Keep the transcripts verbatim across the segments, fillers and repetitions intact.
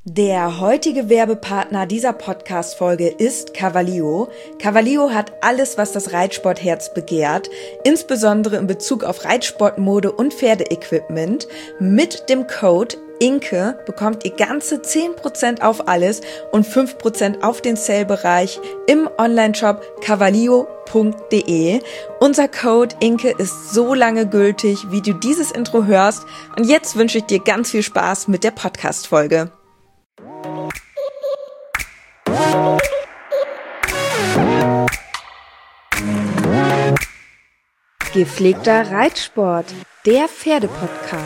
Der heutige Werbepartner dieser Podcast-Folge ist Cavallio. Cavallio hat alles, was das Reitsportherz begehrt, insbesondere in Bezug auf Reitsportmode und Pferdeequipment. Mit dem Code Inke bekommt ihr ganze zehn Prozent auf alles und fünf Prozent auf den Sale-Bereich im Onlineshop cavallio punkt de. Unser Code Inke ist so lange gültig, wie du dieses Intro hörst. Und jetzt wünsche ich dir ganz viel Spaß mit der Podcast-Folge. Gepflegter Reitsport, der Pferdepodcast.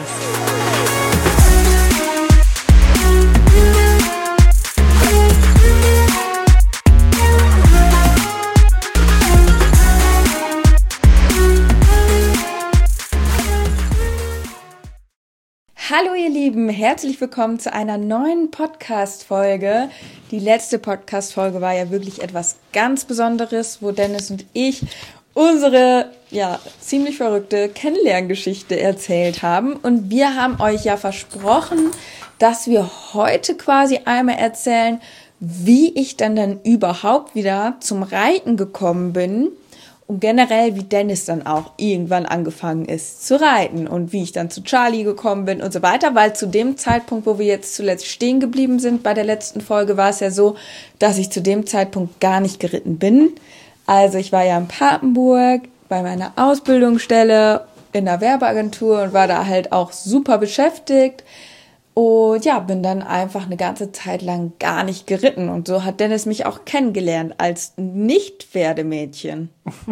Hallo ihr Lieben, herzlich willkommen zu einer neuen Podcast-Folge. Die letzte Podcast-Folge war ja wirklich etwas ganz Besonderes, wo Dennis und ich unsere, ja, ziemlich verrückte Kennenlerngeschichte erzählt haben. Und wir haben euch ja versprochen, dass wir heute quasi einmal erzählen, wie ich dann dann überhaupt wieder zum Reiten gekommen bin. Und generell, wie Dennis dann auch irgendwann angefangen ist zu reiten und wie ich dann zu Charlie gekommen bin und so weiter, weil zu dem Zeitpunkt, wo wir jetzt zuletzt stehen geblieben sind, bei der letzten Folge, war es ja so, dass ich zu dem Zeitpunkt gar nicht geritten bin. Also ich war ja in Papenburg bei meiner Ausbildungsstelle in der Werbeagentur und war da halt auch super beschäftigt. Und ja, bin dann einfach eine ganze Zeit lang gar nicht geritten. Und so hat Dennis mich auch kennengelernt als Nicht-Pferdemädchen.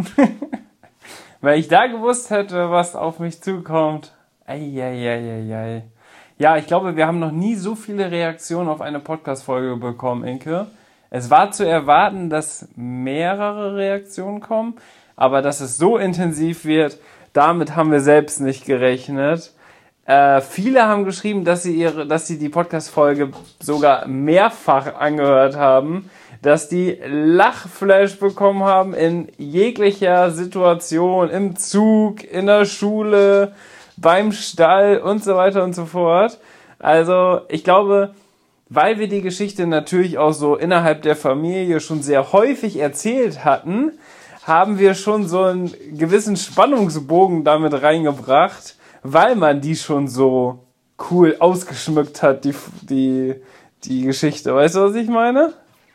Weil ich da gewusst hätte, was auf mich zukommt. Eieieiei. Ja, ich glaube, wir haben noch nie so viele Reaktionen auf eine Podcast-Folge bekommen, Inke. Es war zu erwarten, dass mehrere Reaktionen kommen. Aber dass es so intensiv wird, damit haben wir selbst nicht gerechnet. Äh, viele haben geschrieben, dass sie ihre, dass sie die Podcast-Folge sogar mehrfach angehört haben, dass die Lachflash bekommen haben in jeglicher Situation, im Zug, in der Schule, beim Stall und so weiter und so fort. Also ich glaube, weil wir die Geschichte natürlich auch so innerhalb der Familie schon sehr häufig erzählt hatten, haben wir schon so einen gewissen Spannungsbogen damit reingebracht, weil man die schon so cool ausgeschmückt hat, die, die, die Geschichte. Weißt du, was ich meine?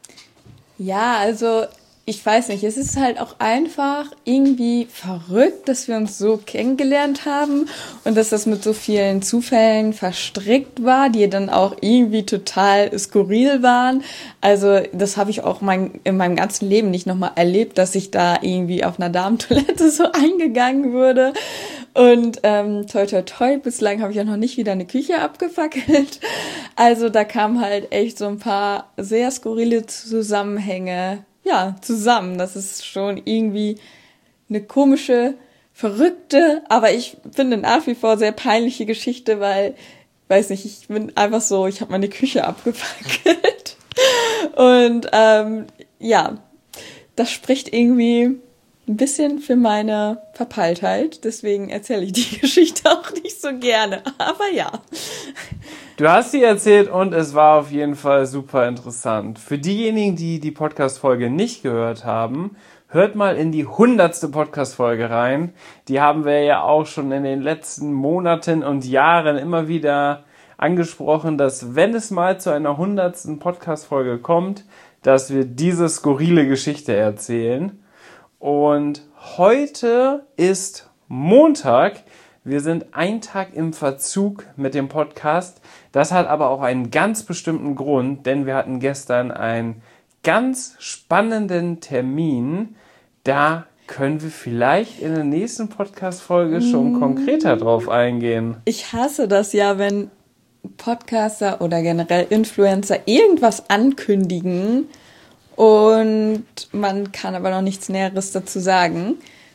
Ja, also ich weiß nicht, es ist halt auch einfach irgendwie verrückt, dass wir uns so kennengelernt haben und dass das mit so vielen Zufällen verstrickt war, die dann auch irgendwie total skurril waren. Also das habe ich auch mein, in meinem ganzen Leben nicht nochmal erlebt, dass ich da irgendwie auf einer Damentoilette so eingegangen würde. Und ähm, toi toi toi, bislang habe ich auch noch nicht wieder eine Küche abgefackelt. Also da kamen halt echt so ein paar sehr skurrile Zusammenhänge ja, zusammen. Das ist schon irgendwie eine komische, verrückte, aber ich finde nach wie vor sehr peinliche Geschichte, weil, weiß nicht, ich bin einfach so, ich habe meine Küche abgefackelt. Und ähm, ja, das spricht irgendwie ein bisschen für meine Verpeiltheit. Deswegen erzähle ich die Geschichte auch nicht so gerne. Aber ja. Du hast sie erzählt und es war auf jeden Fall super interessant. Für diejenigen, die die Podcast-Folge nicht gehört haben, hört mal in die hundertste Podcast-Folge rein. Die haben wir ja auch schon in den letzten Monaten und Jahren immer wieder angesprochen, dass wenn es mal zu einer hundertsten Podcast-Folge kommt, dass wir diese skurrile Geschichte erzählen. Und heute ist Montag. Wir sind einen Tag im Verzug mit dem Podcast. Das hat aber auch einen ganz bestimmten Grund, denn wir hatten gestern einen ganz spannenden Termin. Da können wir vielleicht in der nächsten Podcast-Folge schon konkreter drauf eingehen. Ich hasse das ja, wenn Podcaster oder generell Influencer irgendwas ankündigen und man kann aber noch nichts Näheres dazu sagen.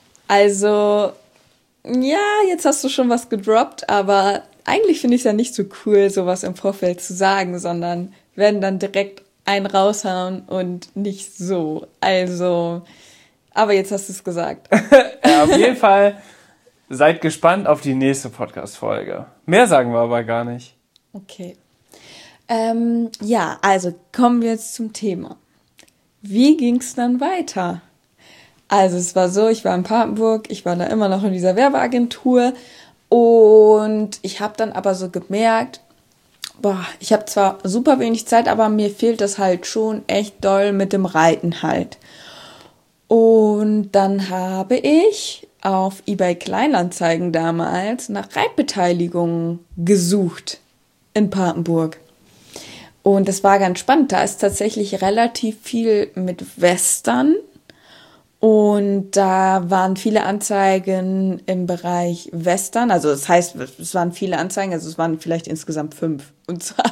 Also, ja, jetzt hast du schon was gedroppt, aber eigentlich finde ich es ja nicht so cool, sowas im Vorfeld zu sagen, sondern werden dann direkt einen raushauen und nicht so. Also, aber jetzt hast du es gesagt. Ja, auf jeden Fall seid gespannt auf die nächste Podcast-Folge. Mehr sagen wir aber gar nicht. Okay. Ähm, ja, also kommen wir jetzt zum Thema. Wie ging's dann weiter? Also es war so, ich war in Papenburg, ich war da immer noch in dieser Werbeagentur und ich habe dann aber so gemerkt, boah, ich habe zwar super wenig Zeit, aber mir fehlt das halt schon echt doll mit dem Reiten halt. Und dann habe ich auf eBay Kleinanzeigen damals nach Reitbeteiligungen gesucht in Papenburg. Und das war ganz spannend. Da ist tatsächlich relativ viel mit Western. Und da waren viele Anzeigen im Bereich Western. Also das heißt, es waren viele Anzeigen, also es waren vielleicht insgesamt fünf. Und zwar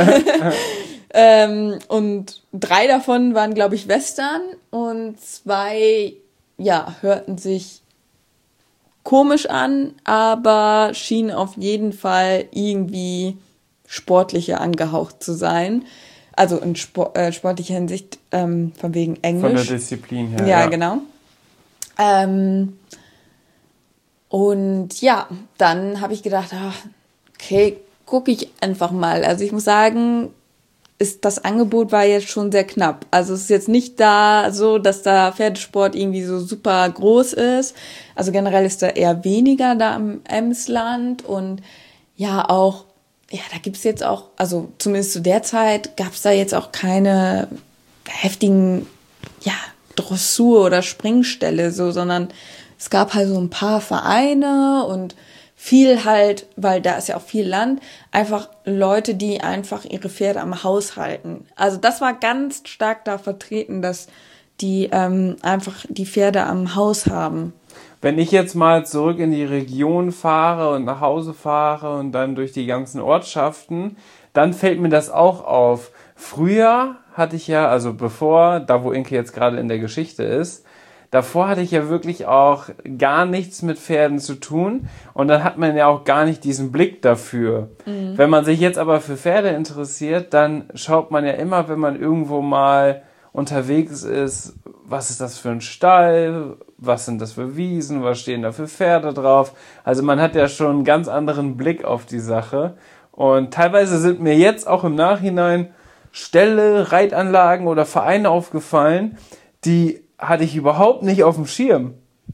ähm, und drei davon waren, glaube ich, Western. Und zwei, ja, hörten sich komisch an, aber schienen auf jeden Fall irgendwie sportlicher angehaucht zu sein. Also in Sport, äh, sportlicher Hinsicht, ähm, von wegen Englisch. Von der Disziplin her. Ja, ja. Genau. Ähm, und ja, dann habe ich gedacht, ach, okay, gucke ich einfach mal. Also ich muss sagen, ist, das Angebot war jetzt schon sehr knapp. Also es ist jetzt nicht da so, dass da Pferdesport irgendwie so super groß ist. Also generell ist da eher weniger da im Emsland und ja auch, ja, da gibt's jetzt auch, also zumindest zu der Zeit gab's da jetzt auch keine heftigen, ja, Dressur- oder Springställe so, sondern es gab halt so ein paar Vereine und viel halt, weil da ist ja auch viel Land, einfach Leute, die einfach ihre Pferde am Haus halten. Also das war ganz stark da vertreten, dass die ähm, einfach die Pferde am Haus haben. Wenn ich jetzt mal zurück in die Region fahre und nach Hause fahre und dann durch die ganzen Ortschaften, dann fällt mir das auch auf. Früher hatte ich ja, also bevor, da wo Inke jetzt gerade in der Geschichte ist, davor hatte ich ja wirklich auch gar nichts mit Pferden zu tun und dann hat man ja auch gar nicht diesen Blick dafür. Mhm. Wenn man sich jetzt aber für Pferde interessiert, dann schaut man ja immer, wenn man irgendwo mal unterwegs ist, was ist das für ein Stall, was sind das für Wiesen, was stehen da für Pferde drauf. Also man hat ja schon einen ganz anderen Blick auf die Sache und teilweise sind mir jetzt auch im Nachhinein Ställe, Reitanlagen oder Vereine aufgefallen, die hatte ich überhaupt nicht auf dem Schirm.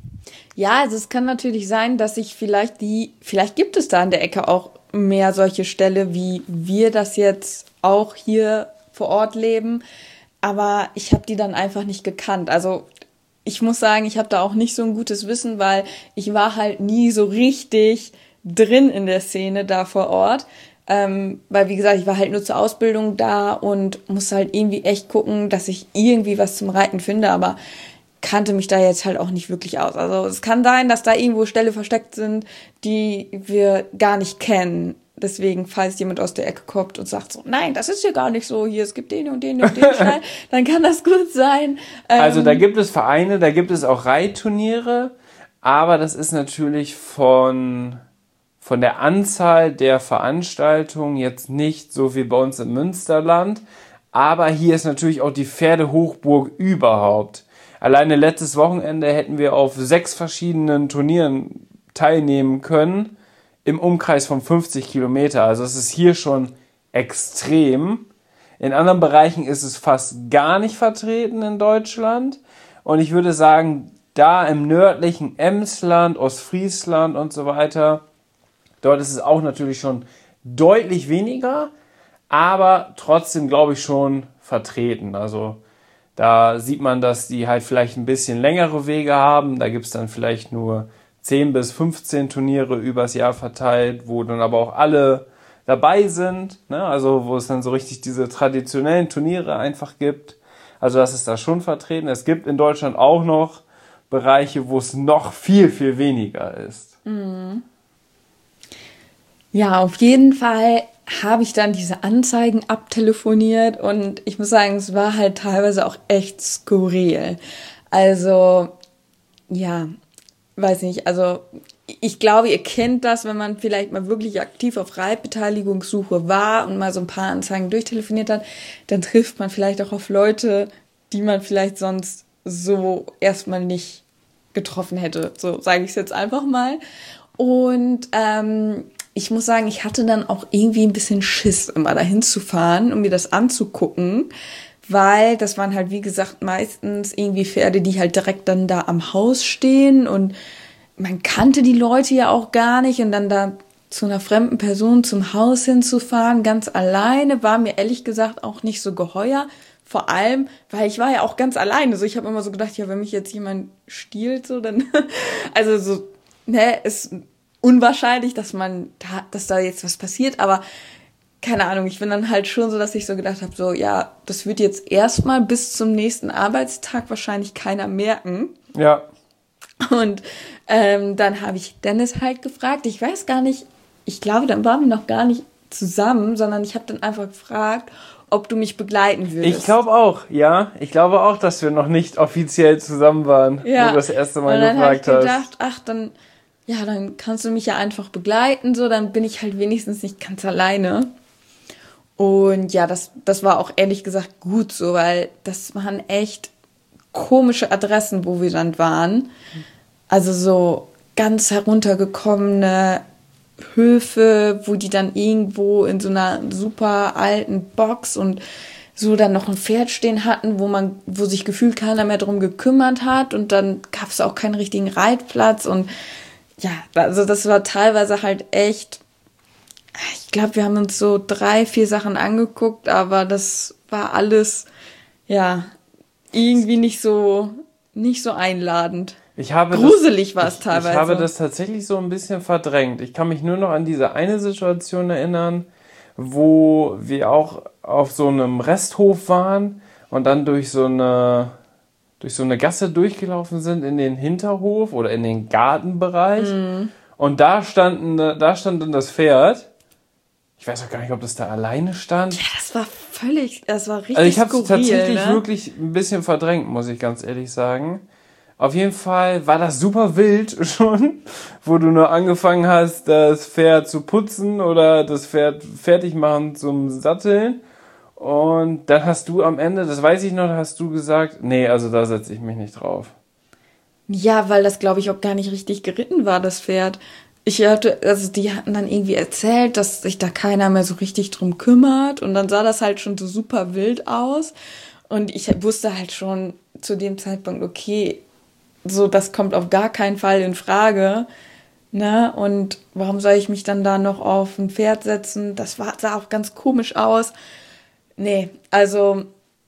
Ja, also es kann natürlich sein, dass ich vielleicht die, vielleicht gibt es da in der Ecke auch mehr solche Ställe, wie wir das jetzt auch hier vor Ort leben, aber ich habe die dann einfach nicht gekannt. Also ich muss sagen, ich habe da auch nicht so ein gutes Wissen, weil ich war halt nie so richtig drin in der Szene da vor Ort. Ähm, weil, wie gesagt, ich war halt nur zur Ausbildung da und musste halt irgendwie echt gucken, dass ich irgendwie was zum Reiten finde, aber kannte mich da jetzt halt auch nicht wirklich aus. Also es kann sein, dass da irgendwo Ställe versteckt sind, die wir gar nicht kennen. Deswegen, falls jemand aus der Ecke kommt und sagt so, nein, das ist hier gar nicht so, hier, es gibt den und den und den Stall, dann kann das gut sein. Ähm, also da gibt es Vereine, da gibt es auch Reitturniere, aber das ist natürlich von... von der Anzahl der Veranstaltungen jetzt nicht so wie bei uns im Münsterland, aber hier ist natürlich auch die Pferdehochburg überhaupt. Alleine letztes Wochenende hätten wir auf sechs verschiedenen Turnieren teilnehmen können, im Umkreis von fünfzig Kilometer. Also es ist hier schon extrem. In anderen Bereichen ist es fast gar nicht vertreten in Deutschland. Und ich würde sagen, da im nördlichen Emsland, Ostfriesland und so weiter, dort ist es auch natürlich schon deutlich weniger, aber trotzdem, glaube ich, schon vertreten. Also da sieht man, dass die halt vielleicht ein bisschen längere Wege haben. Da gibt es dann vielleicht nur zehn bis fünfzehn Turniere übers Jahr verteilt, wo dann aber auch alle dabei sind. Ne? Also wo es dann so richtig diese traditionellen Turniere einfach gibt. Also das ist da schon vertreten. Es gibt in Deutschland auch noch Bereiche, wo es noch viel, viel weniger ist. Mhm. Ja, auf jeden Fall habe ich dann diese Anzeigen abtelefoniert und ich muss sagen, es war halt teilweise auch echt skurril. Also, ja, weiß nicht, also ich glaube, ihr kennt das, wenn man vielleicht mal wirklich aktiv auf Reitbeteiligungssuche war und mal so ein paar Anzeigen durchtelefoniert hat, dann trifft man vielleicht auch auf Leute, die man vielleicht sonst so erstmal nicht getroffen hätte. So sage ich es jetzt einfach mal. Und ähm, ich muss sagen, ich hatte dann auch irgendwie ein bisschen Schiss, immer dahin zu fahren, um mir das anzugucken, weil das waren halt, wie gesagt, meistens irgendwie Pferde, die halt direkt dann da am Haus stehen und man kannte die Leute ja auch gar nicht und dann da zu einer fremden Person zum Haus hinzufahren, ganz alleine, war mir ehrlich gesagt auch nicht so geheuer. Vor allem, weil ich war ja auch ganz alleine. So, ich habe immer so gedacht, ja, wenn mich jetzt jemand stiehlt, so dann, also so, ne, ist unwahrscheinlich, dass man, da, dass da jetzt was passiert. Aber keine Ahnung, ich bin dann halt schon so, dass ich so gedacht habe, so, ja, das wird jetzt erstmal bis zum nächsten Arbeitstag wahrscheinlich keiner merken. Ja. Und ähm, dann habe ich Dennis halt gefragt. Ich weiß gar nicht. Ich glaube, dann waren wir noch gar nicht zusammen, sondern ich habe dann einfach gefragt, ob du mich begleiten würdest. Ich glaube auch, ja. Ich glaube auch, dass wir noch nicht offiziell zusammen waren, ja. wo du das erste Mal und dann gefragt hab ich hast. gedacht, ach, dann, ja, dann kannst du mich ja einfach begleiten, so, dann bin ich halt wenigstens nicht ganz alleine. Und ja, das, das war auch ehrlich gesagt gut so, weil das waren echt komische Adressen, wo wir dann waren. Also so ganz heruntergekommene Höfe, wo die dann irgendwo in so einer super alten Box und so dann noch ein Pferd stehen hatten, wo man, wo sich gefühlt keiner mehr drum gekümmert hat und dann gab es auch keinen richtigen Reitplatz und ja, also das war teilweise halt echt, ich glaube, wir haben uns so drei, vier Sachen angeguckt, aber das war alles, ja, irgendwie nicht so, nicht so einladend. Ich habe Gruselig das, war es ich, teilweise. Ich habe das tatsächlich so ein bisschen verdrängt. Ich kann mich nur noch an diese eine Situation erinnern, wo wir auch auf so einem Resthof waren und dann durch so eine, durch so eine Gasse durchgelaufen sind in den Hinterhof oder in den Gartenbereich. Mhm. Und da standen, da stand dann das Pferd. Ich weiß auch gar nicht, ob das da alleine stand. Ja, das war völlig, das war richtig Also ich habe es skurril, tatsächlich ne? wirklich ein bisschen verdrängt, muss ich ganz ehrlich sagen. Auf jeden Fall war das super wild schon, wo du nur angefangen hast, das Pferd zu putzen oder das Pferd fertig machen zum Satteln. Und dann hast du am Ende, das weiß ich noch, hast du gesagt, nee, also da setze ich mich nicht drauf. Ja, weil das, glaube ich, auch gar nicht richtig geritten war, das Pferd. Ich hatte, also die hatten dann irgendwie erzählt, dass sich da keiner mehr so richtig drum kümmert. Und dann sah das halt schon so super wild aus. Und ich wusste halt schon zu dem Zeitpunkt, okay, so, das kommt auf gar keinen Fall in Frage, ne, und warum soll ich mich dann da noch auf ein Pferd setzen, das war, sah auch ganz komisch aus, nee, also,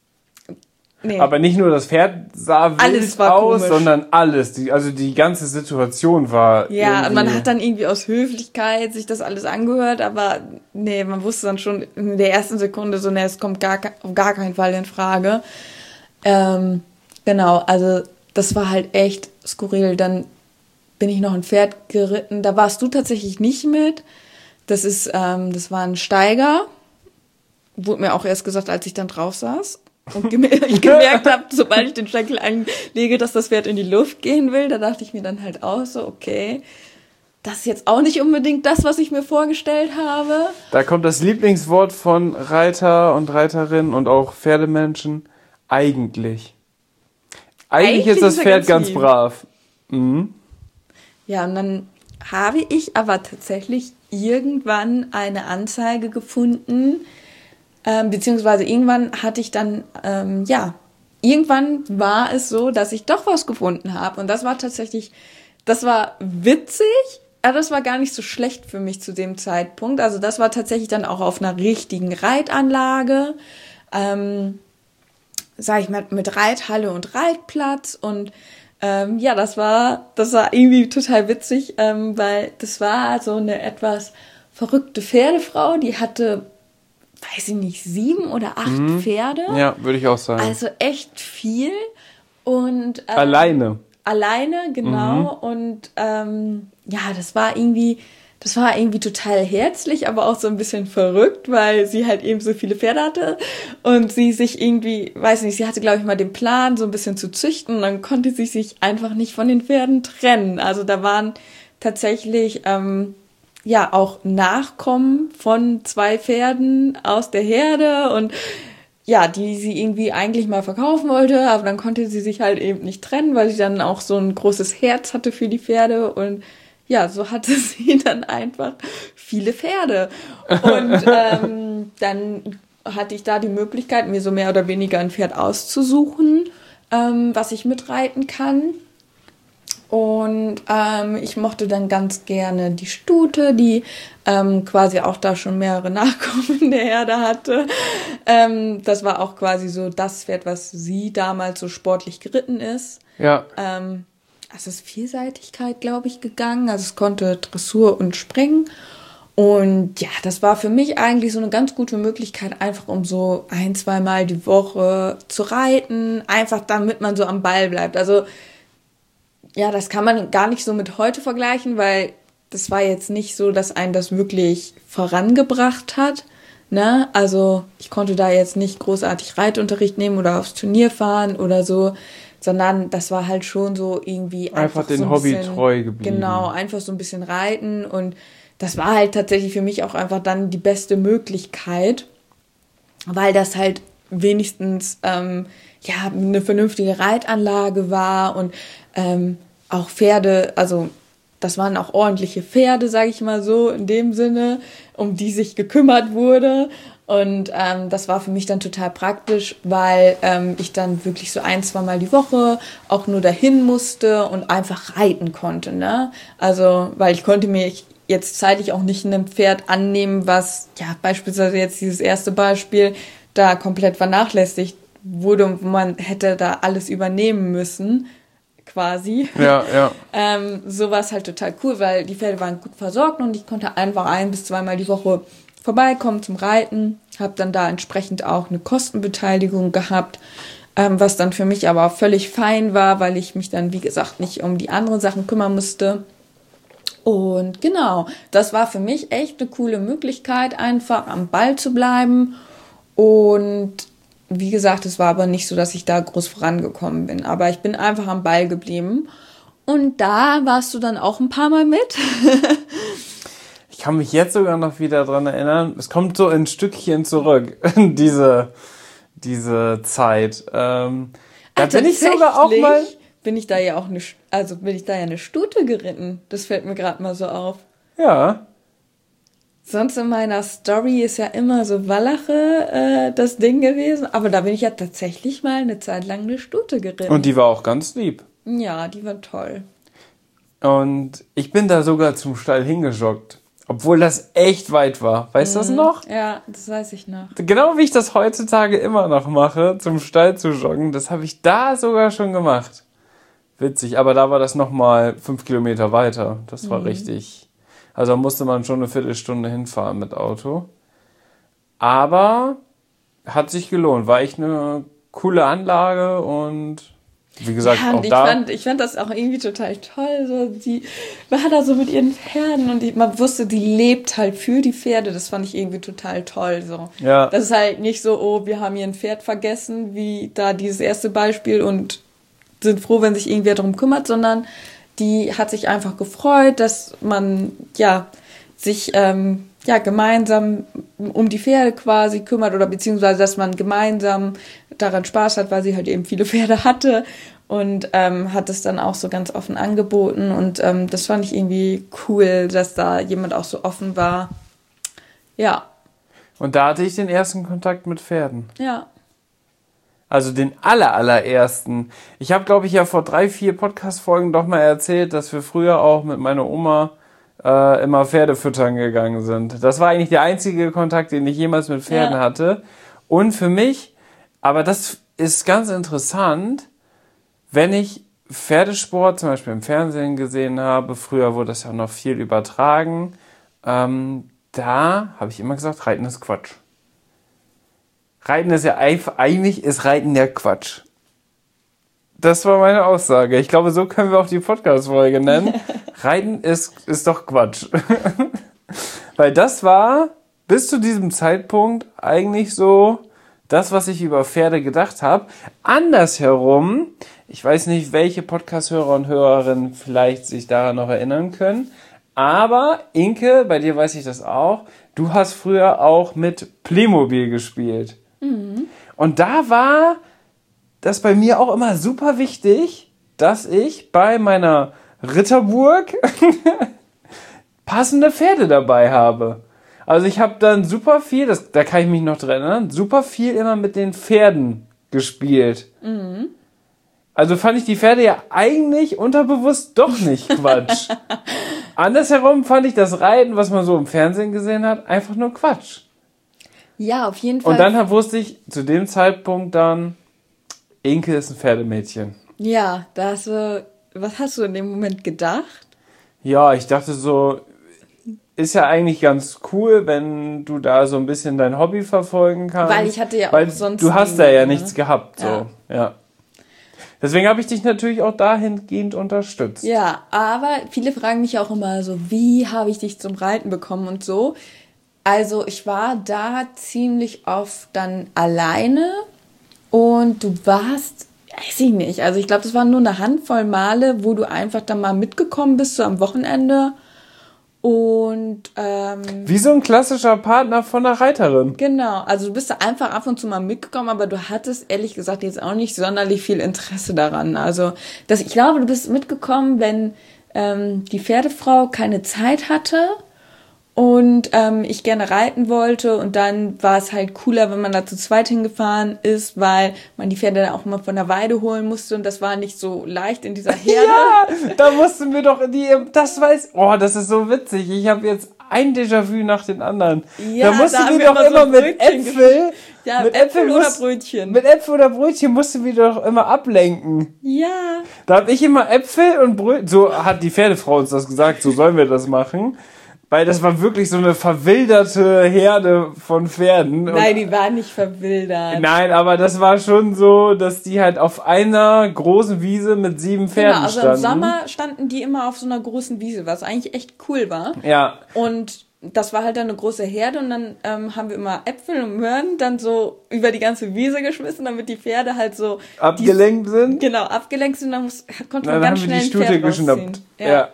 nee. Aber nicht nur das Pferd sah wild alles war aus, komisch. sondern alles, die, also die ganze Situation war ja, irgendwie... man hat dann irgendwie aus Höflichkeit sich das alles angehört, aber nee, man wusste dann schon in der ersten Sekunde so, nee, es kommt gar, auf gar keinen Fall in Frage, ähm, genau, also das war halt echt skurril. Dann bin ich noch ein Pferd geritten. Da warst du tatsächlich nicht mit. Das ist, ähm, das war ein Steiger. Wurde mir auch erst gesagt, als ich dann drauf saß. Und gem- ich gemerkt habe, sobald ich den Schenkel einlege, dass das Pferd in die Luft gehen will, da dachte ich mir dann halt auch so, okay, das ist jetzt auch nicht unbedingt das, was ich mir vorgestellt habe. Da kommt das Lieblingswort von Reiter und Reiterinnen und auch Pferdemenschen. Eigentlich. Eigentlich, Eigentlich ist das ist Pferd ganz, ganz brav. Mhm. Ja, und dann habe ich aber tatsächlich irgendwann eine Anzeige gefunden, ähm, beziehungsweise irgendwann hatte ich dann, ähm, ja, irgendwann war es so, dass ich doch was gefunden habe. Und das war tatsächlich, das war witzig, aber das war gar nicht so schlecht für mich zu dem Zeitpunkt. Also das war tatsächlich dann auch auf einer richtigen Reitanlage, ähm, sag ich mal, mit Reithalle und Reitplatz und ähm, ja, das war, das war irgendwie total witzig, ähm, weil das war so eine etwas verrückte Pferdefrau, die hatte, weiß ich nicht, sieben oder acht mhm. Pferde. Ja, würde ich auch sagen. Also echt viel und ähm, alleine. Alleine, genau. Mhm. Und ähm, ja, das war irgendwie, das war irgendwie total herzlich, aber auch so ein bisschen verrückt, weil sie halt eben so viele Pferde hatte und sie sich irgendwie, weiß nicht, sie hatte, glaube ich, mal den Plan, so ein bisschen zu züchten und dann konnte sie sich einfach nicht von den Pferden trennen. Also da waren tatsächlich, ähm, ja, auch Nachkommen von zwei Pferden aus der Herde und ja, die sie irgendwie eigentlich mal verkaufen wollte, aber dann konnte sie sich halt eben nicht trennen, weil sie dann auch so ein großes Herz hatte für die Pferde und ja, so hatte sie dann einfach viele Pferde. Und ähm, dann hatte ich da die Möglichkeit, mir so mehr oder weniger ein Pferd auszusuchen, ähm, was ich mitreiten kann. Und ähm, ich mochte dann ganz gerne die Stute, die ähm, quasi auch da schon mehrere Nachkommen in der Herde hatte. Ähm, das war auch quasi so das Pferd, was sie damals so sportlich geritten ist. Ja. Ähm, also es ist Vielseitigkeit, glaube ich, gegangen. Also es konnte Dressur und Springen. Und ja, das war für mich eigentlich so eine ganz gute Möglichkeit, einfach um so ein, zweimal die Woche zu reiten. Einfach damit man so am Ball bleibt. Also ja, das kann man gar nicht so mit heute vergleichen, weil das war jetzt nicht so, dass einen das wirklich vorangebracht hat. Ne? Also ich konnte da jetzt nicht großartig Reitunterricht nehmen oder aufs Turnier fahren oder so, sondern das war halt schon so irgendwie einfach, einfach den so ein Hobby bisschen, treu geblieben. Genau, einfach so ein bisschen reiten und das war halt tatsächlich für mich auch einfach dann die beste Möglichkeit, weil das halt wenigstens ähm, ja eine vernünftige Reitanlage war und ähm, auch Pferde, also das waren auch ordentliche Pferde, sage ich mal so, in dem Sinne, um die sich gekümmert wurde. Und ähm, das war für mich dann total praktisch, weil ähm, ich dann wirklich so ein, zwei Mal die Woche auch nur dahin musste und einfach reiten konnte. Ne? Also, weil ich konnte mir jetzt zeitlich auch nicht ein Pferd annehmen, was, ja, beispielsweise jetzt dieses erste Beispiel, da komplett vernachlässigt wurde und man hätte da alles übernehmen müssen. Quasi. Ja, ja. ähm, so war es halt total cool, weil die Pferde waren gut versorgt und ich konnte einfach ein- bis zweimal die Woche vorbeikommen zum Reiten. Habe dann da entsprechend auch eine Kostenbeteiligung gehabt, ähm, was dann für mich aber auch völlig fein war, weil ich mich dann, wie gesagt, nicht um die anderen Sachen kümmern musste. Und genau, das war für mich echt eine coole Möglichkeit, einfach am Ball zu bleiben. Und wie gesagt, es war aber nicht so, dass ich da groß vorangekommen bin. Aber ich bin einfach am Ball geblieben. Und da warst du dann auch ein paar Mal mit. Ich kann mich jetzt sogar noch wieder dran erinnern. Es kommt so ein Stückchen zurück, diese, diese Zeit. Ähm, da ah, bin ich sogar auch mal... Bin ich da ja auch eine, also bin ich da ja eine Stute geritten. Das fällt mir gerade mal so auf. Ja. Sonst in meiner Story ist ja immer so Wallache äh, das Ding gewesen. Aber da bin ich ja tatsächlich mal eine Zeit lang eine Stute geritten. Und die war auch ganz lieb. Ja, die war toll. Und ich bin da sogar zum Stall hingejoggt. Obwohl das echt weit war. Weißt du mhm. das noch? Ja, das weiß ich noch. Genau wie ich das heutzutage immer noch mache, zum Stall zu joggen. Das habe ich da sogar schon gemacht. Witzig. Aber da war das nochmal fünf Kilometer weiter. Das war mhm. richtig... Also da musste man schon eine Viertelstunde hinfahren mit Auto. Aber hat sich gelohnt. War echt eine coole Anlage und wie gesagt, ja, und auch ich da... Fand, ich fand das auch irgendwie total toll. So, die war da so mit ihren Pferden und die, man wusste, die lebt halt für die Pferde. Das fand ich irgendwie total toll. So. Ja. Das ist halt nicht so, oh, wir haben hier ein Pferd vergessen, wie da dieses erste Beispiel und sind froh, wenn sich irgendwer darum kümmert, sondern... Die hat sich einfach gefreut, dass man ja sich ähm, ja gemeinsam um die Pferde quasi kümmert oder beziehungsweise dass man gemeinsam daran Spaß hat, weil sie halt eben viele Pferde hatte und ähm, hat es dann auch so ganz offen angeboten und ähm, das fand ich irgendwie cool, dass da jemand auch so offen war. Ja. Und da hatte ich den ersten Kontakt mit Pferden. Ja. Also den aller, allerersten. Ich habe, glaube ich, ja vor drei, vier Podcast-Folgen doch mal erzählt, dass wir früher auch mit meiner Oma äh, immer Pferde füttern gegangen sind. Das war eigentlich der einzige Kontakt, den ich jemals mit Pferden ja. hatte. Und für mich, aber das ist ganz interessant, wenn ich Pferdesport zum Beispiel im Fernsehen gesehen habe, früher wurde das ja noch viel übertragen, ähm, da habe ich immer gesagt, Reiten ist Quatsch. Reiten ist ja eigentlich, ist Reiten ja Quatsch. Das war meine Aussage. Ich glaube, so können wir auch die Podcast-Folge nennen. Reiten ist, ist doch Quatsch. Weil das war bis zu diesem Zeitpunkt eigentlich so das, was ich über Pferde gedacht habe. Andersherum, ich weiß nicht, welche Podcast-Hörer und Hörerinnen vielleicht sich daran noch erinnern können, aber Inke, bei dir weiß ich das auch, du hast früher auch mit Playmobil gespielt. Mhm. Und da war das bei mir auch immer super wichtig, dass ich bei meiner Ritterburg passende Pferde dabei habe. Also ich habe dann super viel, das, da kann ich mich noch dran erinnern, super viel immer mit den Pferden gespielt. Mhm. Also fand ich die Pferde ja eigentlich unterbewusst doch nicht Quatsch. Andersherum fand ich das Reiten, was man so im Fernsehen gesehen hat, einfach nur Quatsch. Ja, auf jeden Fall. Und dann wusste ich zu dem Zeitpunkt dann, Inke ist ein Pferdemädchen. Ja, da hast du, was hast du in dem Moment gedacht? Ja, ich dachte so, ist ja eigentlich ganz cool, wenn du da so ein bisschen dein Hobby verfolgen kannst. Weil ich hatte ja Weil auch sonst... du hast da ja ne? nichts gehabt, so, ja. ja. Deswegen habe ich dich natürlich auch dahingehend unterstützt. Ja, aber viele fragen mich auch immer so, wie habe ich dich zum Reiten bekommen und so. Also ich war da ziemlich oft dann alleine und du warst, weiß ich nicht, also ich glaube, das waren nur eine Handvoll Male, wo du einfach dann mal mitgekommen bist, so am Wochenende. Und ähm, wie so ein klassischer Partner von einer Reiterin. Genau, also du bist da einfach ab und zu mal mitgekommen, aber du hattest ehrlich gesagt jetzt auch nicht sonderlich viel Interesse daran. Also das, ich glaube, du bist mitgekommen, wenn ähm, die Pferdefrau keine Zeit hatte und ähm, ich gerne reiten wollte, und dann war es halt cooler, wenn man da zu zweit hingefahren ist, weil man die Pferde dann auch mal von der Weide holen musste und das war nicht so leicht in dieser Herde. Ja, da mussten wir doch die, das weiß, oh, das ist so witzig. Ich habe jetzt ein Déjà-vu nach den anderen. Ja, da mussten da wir wir doch immer immer so mit Brötchen Äpfel, Ja, mit Äpfel oder muss- Brötchen. Mit Äpfel oder Brötchen mussten wir doch immer ablenken. Ja. Da habe ich immer Äpfel und Brötchen, so hat die Pferdefrau uns das gesagt, so sollen wir das machen. Weil das war wirklich so eine verwilderte Herde von Pferden. Nein, die waren nicht verwildert. Nein, aber das war schon so, dass die halt auf einer großen Wiese mit sieben Pferden Genau, also standen. im Sommer standen die immer auf so einer großen Wiese, was eigentlich echt cool war. Ja. Und das war halt dann eine große Herde und dann ähm, haben wir immer Äpfel und Möhren dann so über die ganze Wiese geschmissen, damit die Pferde halt so... Abgelenkt die, sind. Genau, abgelenkt sind, dann muss, konnte man Dann ganz haben wir schnell die ein Stute Pferd geschnappt. rausziehen. Ja. Ja.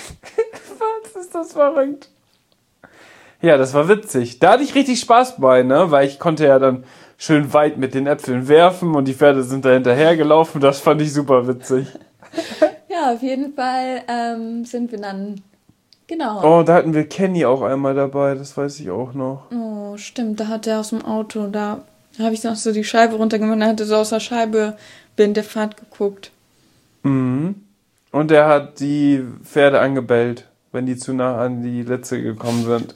Was ist das verrückt? Ja, das war witzig. Da hatte ich richtig Spaß bei, ne? Weil ich konnte ja dann schön weit mit den Äpfeln werfen und die Pferde sind da hinterher gelaufen. Das fand ich super witzig. Ja, auf jeden Fall ähm, sind wir dann... Genau. Oh, da hatten wir Kenny auch einmal dabei, das weiß ich auch noch. Oh, stimmt, da hat er aus dem Auto, da habe ich noch so die Scheibe runtergemacht, da hat er so aus der Scheibe während der Fahrt geguckt. Mhm. Und er hat die Pferde angebellt, wenn die zu nah an die Litze gekommen sind.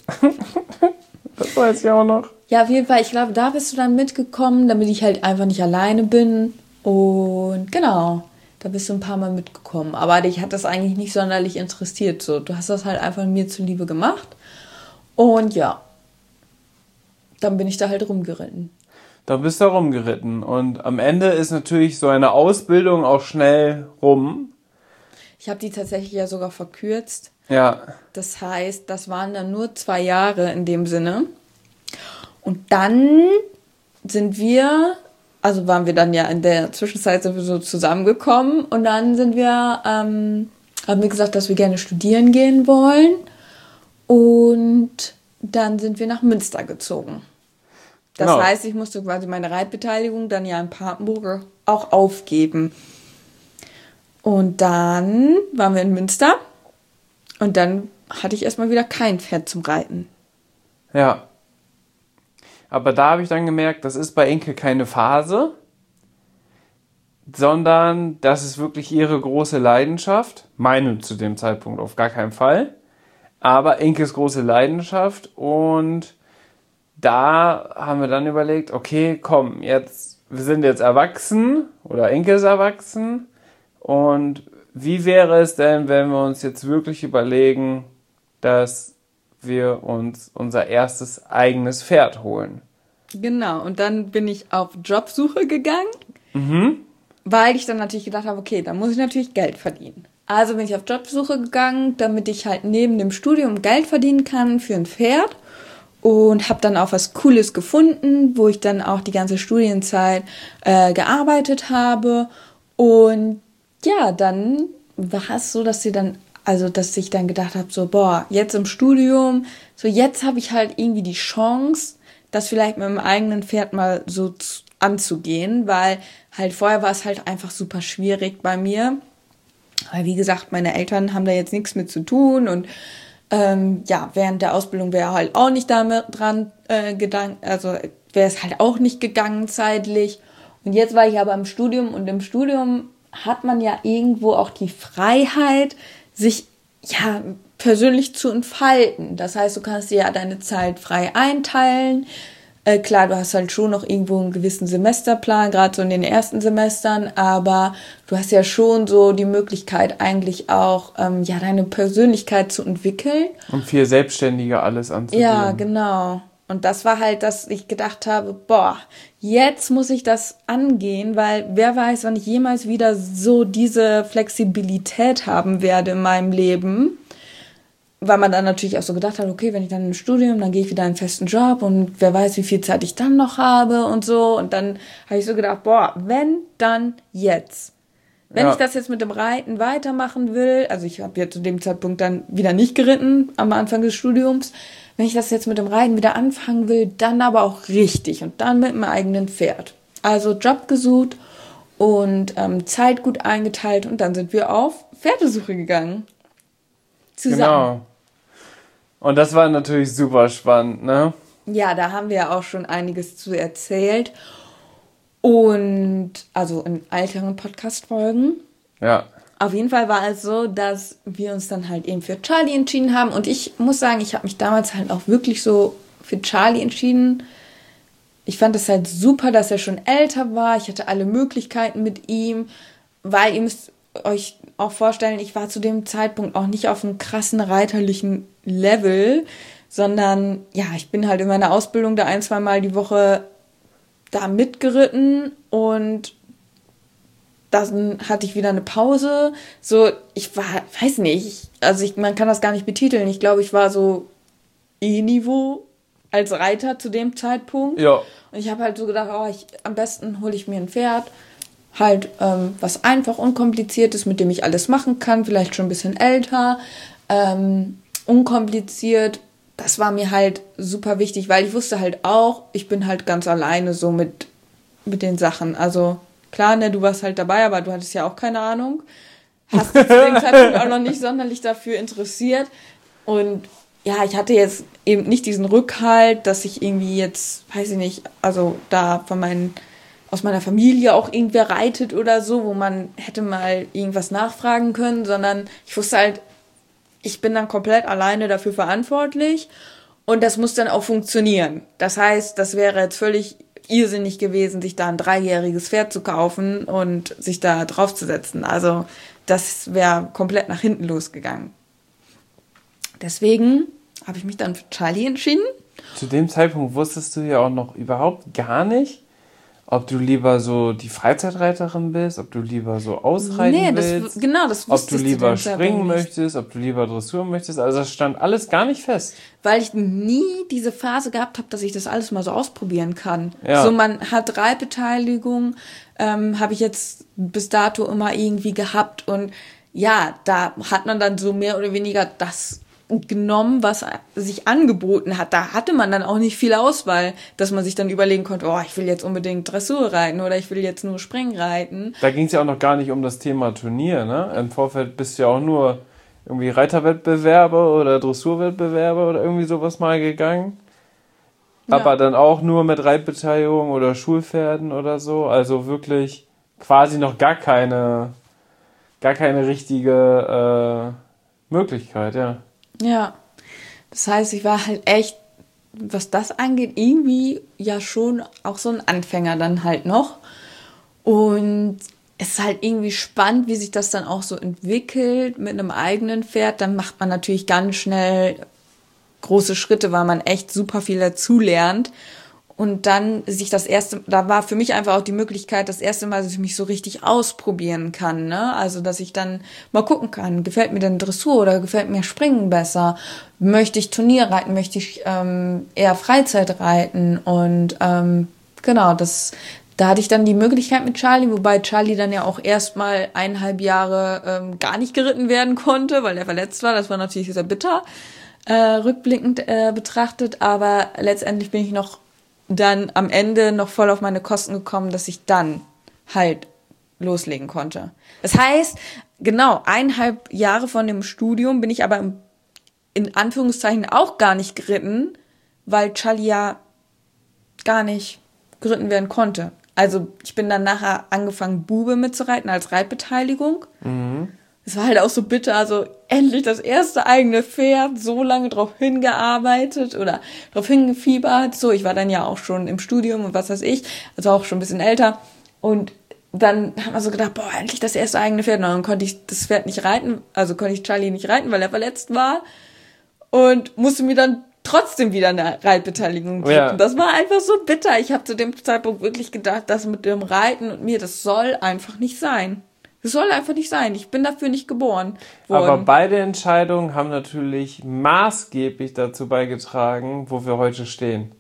Das weiß ich auch noch. Ja, auf jeden Fall, ich glaube, da bist du dann mitgekommen, damit ich halt einfach nicht alleine bin. Und genau, da bist du ein paar Mal mitgekommen. Aber dich hat das eigentlich nicht sonderlich interessiert. So, du hast das halt einfach mir zuliebe gemacht. Und ja, dann bin ich da halt rumgeritten. Da bist du rumgeritten. Und am Ende ist natürlich so eine Ausbildung auch schnell rum. Ich habe die tatsächlich ja sogar verkürzt. Ja. Das heißt, das waren dann nur zwei Jahre in dem Sinne. Und dann sind wir, also waren wir dann ja in der Zwischenzeit sind wir so zusammengekommen und dann sind wir, ähm, haben wir gesagt, dass wir gerne studieren gehen wollen. Und dann sind wir nach Münster gezogen. Das Genau. heißt, ich musste quasi meine Reitbeteiligung dann ja in Papenburg auch aufgeben. Und dann waren wir in Münster und dann hatte ich erstmal wieder kein Pferd zum Reiten. Ja. Aber da habe ich dann gemerkt, das ist bei Inke keine Phase, sondern das ist wirklich ihre große Leidenschaft. Meine zu dem Zeitpunkt auf gar keinen Fall. Aber Inkes große Leidenschaft, und da haben wir dann überlegt, okay, komm, jetzt, wir sind jetzt erwachsen oder Inke ist erwachsen, und wie wäre es denn, wenn wir uns jetzt wirklich überlegen, dass wir uns unser erstes eigenes Pferd holen? Genau, und dann bin ich auf Jobsuche gegangen, Mhm. weil ich dann natürlich gedacht habe, okay, da muss ich natürlich Geld verdienen. Also bin ich auf Jobsuche gegangen, damit ich halt neben dem Studium Geld verdienen kann für ein Pferd, und habe dann auch was Cooles gefunden, wo ich dann auch die ganze Studienzeit äh, gearbeitet habe. Und ja, dann war es so, dass sie dann, also dass ich dann gedacht habe, so, boah, jetzt im Studium, so jetzt habe ich halt irgendwie die Chance, das vielleicht mit meinem eigenen Pferd mal so z- anzugehen, weil halt vorher war es halt einfach super schwierig bei mir. Weil wie gesagt, meine Eltern haben da jetzt nichts mit zu tun und Ähm, ja, während der Ausbildung wäre halt auch nicht damit dran äh, gedankt, also wäre es halt auch nicht gegangen zeitlich. Und jetzt war ich aber im Studium und im Studium hat man ja irgendwo auch die Freiheit, sich ja persönlich zu entfalten. Das heißt, du kannst dir ja deine Zeit frei einteilen. Äh, klar, du hast halt schon noch irgendwo einen gewissen Semesterplan, gerade so in den ersten Semestern, aber du hast ja schon so die Möglichkeit eigentlich auch, ähm, ja, deine Persönlichkeit zu entwickeln. Und viel selbstständiger alles anzugehen. Ja, genau. Und das war halt, dass ich gedacht habe, boah, jetzt muss ich das angehen, weil wer weiß, wann ich jemals wieder so diese Flexibilität haben werde in meinem Leben. Weil man dann natürlich auch so gedacht hat, okay, wenn ich dann im Studium, dann gehe ich wieder in einen festen Job und wer weiß, wie viel Zeit ich dann noch habe und so. Und dann habe ich so gedacht, boah, wenn, dann jetzt. Wenn ja. ich das jetzt mit dem Reiten weitermachen will, also ich habe ja zu dem Zeitpunkt dann wieder nicht geritten am Anfang des Studiums, wenn ich das jetzt mit dem Reiten wieder anfangen will, dann aber auch richtig und dann mit meinem eigenen Pferd. Also Job gesucht und ähm, Zeit gut eingeteilt und dann sind wir auf Pferdesuche gegangen. Zusammen. Genau. Und das war natürlich super spannend, ne? Ja, da haben wir ja auch schon einiges zu erzählt. Und, also in älteren Podcast-Folgen. Ja. Auf jeden Fall war es so, dass wir uns dann halt eben für Charlie entschieden haben. Und ich muss sagen, ich habe mich damals halt auch wirklich so für Charlie entschieden. Ich fand es halt super, dass er schon älter war. Ich hatte alle Möglichkeiten mit ihm, weil ihr müsst euch auch vorstellen, ich war zu dem Zeitpunkt auch nicht auf einem krassen reiterlichen Level, sondern ja, ich bin halt in meiner Ausbildung da ein, zwei Mal die Woche da mitgeritten und dann hatte ich wieder eine Pause. So, ich war, weiß nicht, also ich, man kann das gar nicht betiteln. Ich glaube, ich war so E-Niveau als Reiter zu dem Zeitpunkt. Ja. Und ich habe halt so gedacht, oh, ich, am besten hole ich mir ein Pferd. Halt, ähm, was einfach unkompliziert ist, mit dem ich alles machen kann, vielleicht schon ein bisschen älter, ähm, unkompliziert. Das war mir halt super wichtig, weil ich wusste halt auch, ich bin halt ganz alleine so mit, mit den Sachen. Also klar, ne, du warst halt dabei, aber du hattest ja auch keine Ahnung. Hast dich zu dem Zeitpunkt auch noch nicht sonderlich dafür interessiert. Und ja, ich hatte jetzt eben nicht diesen Rückhalt, dass ich irgendwie jetzt, weiß ich nicht, also da von meinen aus meiner Familie auch irgendwer reitet oder so, wo man hätte mal irgendwas nachfragen können, sondern ich wusste halt, ich bin dann komplett alleine dafür verantwortlich und das muss dann auch funktionieren. Das heißt, das wäre jetzt völlig irrsinnig gewesen, sich da ein dreijähriges Pferd zu kaufen und sich da draufzusetzen. Also das wäre komplett nach hinten losgegangen. Deswegen habe ich mich dann für Charlie entschieden. Zu dem Zeitpunkt wusstest du ja auch noch überhaupt gar nicht, ob du lieber so die Freizeitreiterin bist, ob du lieber so ausreiten nee, das, willst, genau, das ob du lieber springen möchtest, ob du lieber Dressur möchtest. Also das stand alles gar nicht fest. Weil ich nie diese Phase gehabt habe, dass ich das alles mal so ausprobieren kann. Ja. So, man hat Reitbeteiligung, ähm, habe ich jetzt bis dato immer irgendwie gehabt. Und ja, da hat man dann so mehr oder weniger das genommen, was sich angeboten hat. Da hatte man dann auch nicht viel Auswahl, dass man sich dann überlegen konnte, oh, ich will jetzt unbedingt Dressur reiten oder ich will jetzt nur Springen reiten. Da ging es ja auch noch gar nicht um das Thema Turnier, ne? Im Vorfeld bist du ja auch nur irgendwie Reiterwettbewerbe oder Dressurwettbewerbe oder irgendwie sowas mal gegangen. Ja. Aber dann auch nur mit Reitbeteiligung oder Schulpferden oder so. Also wirklich quasi noch gar keine, gar keine richtige äh, Möglichkeit, ja. Ja, das heißt, ich war halt echt, was das angeht, irgendwie ja schon auch so ein Anfänger dann halt noch. Und es ist halt irgendwie spannend, wie sich das dann auch so entwickelt mit einem eigenen Pferd. Dann macht man natürlich ganz schnell große Schritte, weil man echt super viel dazulernt. Und dann sich das erste, da war für mich einfach auch die Möglichkeit, das erste Mal, dass ich mich so richtig ausprobieren kann, ne? Also, dass ich dann mal gucken kann, gefällt mir denn Dressur oder gefällt mir Springen besser? Möchte ich Turnier reiten? Möchte ich ähm, eher Freizeit reiten? Und ähm, genau, das, da hatte ich dann die Möglichkeit mit Charlie, wobei Charlie dann ja auch erstmal eineinhalb Jahre ähm, gar nicht geritten werden konnte, weil er verletzt war. Das war natürlich sehr bitter, äh, rückblickend äh, betrachtet, aber letztendlich bin ich noch dann am Ende noch voll auf meine Kosten gekommen, dass ich dann halt loslegen konnte. Das heißt, genau, eineinhalb Jahre von dem Studium bin ich aber im in Anführungszeichen auch gar nicht geritten, weil Charlie ja gar nicht geritten werden konnte. Also ich bin dann nachher angefangen, Bube mitzureiten als Reitbeteiligung. Mhm. Es war halt auch so bitter, also endlich das erste eigene Pferd, so lange drauf hingearbeitet oder drauf hingefiebert. So, ich war dann ja auch schon im Studium und was weiß ich, also auch schon ein bisschen älter. Und dann haben wir so gedacht, boah, endlich das erste eigene Pferd. Und dann konnte ich das Pferd nicht reiten, also konnte ich Charlie nicht reiten, weil er verletzt war. Und musste mir dann trotzdem wieder eine Reitbeteiligung geben. Ja. Das war einfach so bitter. Ich habe zu dem Zeitpunkt wirklich gedacht, das mit dem Reiten und mir, das soll einfach nicht sein. Das soll einfach nicht sein. Ich bin dafür nicht geboren worden. Aber beide Entscheidungen haben natürlich maßgeblich dazu beigetragen, wo wir heute stehen.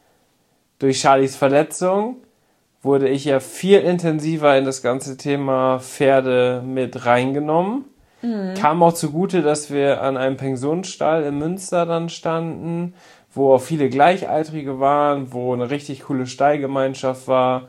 Durch Charlies Verletzung wurde ich ja viel intensiver in das ganze Thema Pferde mit reingenommen. Mhm. Kam auch zugute, dass wir an einem Pensionsstall in Münster dann standen, wo auch viele Gleichaltrige waren, wo eine richtig coole Stallgemeinschaft war,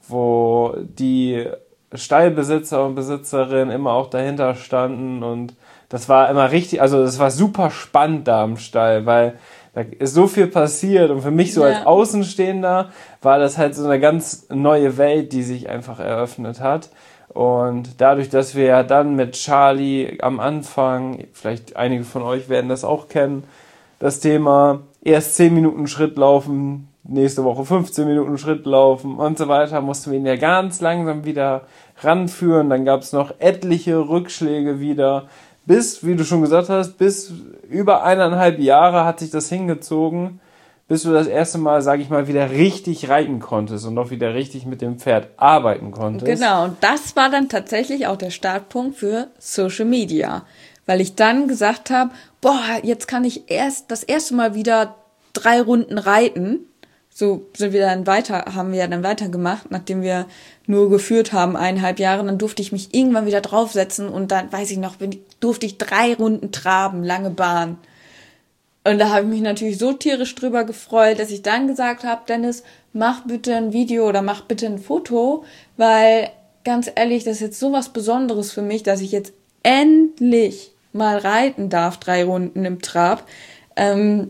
wo die Stallbesitzer und Besitzerinnen immer auch dahinter standen und das war immer richtig, also das war super spannend da am Stall, weil da ist so viel passiert und für mich so ja. als Außenstehender war das halt so eine ganz neue Welt, die sich einfach eröffnet hat. Und dadurch, dass wir ja dann mit Charlie am Anfang, vielleicht einige von euch werden das auch kennen, das Thema erst zehn Minuten Schritt laufen, nächste Woche fünfzehn Minuten Schritt laufen und so weiter, mussten wir ihn ja ganz langsam wieder ranführen. Dann gab es noch etliche Rückschläge wieder. Bis, wie du schon gesagt hast, bis über eineinhalb Jahre hat sich das hingezogen, bis du das erste Mal, sage ich mal, wieder richtig reiten konntest und auch wieder richtig mit dem Pferd arbeiten konntest. Genau, und das war dann tatsächlich auch der Startpunkt für Social Media, weil ich dann gesagt habe, boah, jetzt kann ich erst das erste Mal wieder drei Runden reiten. So sind wir dann weiter, haben wir ja dann weitergemacht, nachdem wir nur geführt haben, eineinhalb Jahre, dann durfte ich mich irgendwann wieder draufsetzen und dann, weiß ich noch, durfte ich drei Runden traben, lange Bahn. Und da habe ich mich natürlich so tierisch drüber gefreut, dass ich dann gesagt habe, Dennis, mach bitte ein Video oder mach bitte ein Foto, weil ganz ehrlich, das ist jetzt so was Besonderes für mich, dass ich jetzt endlich mal reiten darf, drei Runden im Trab. Ähm,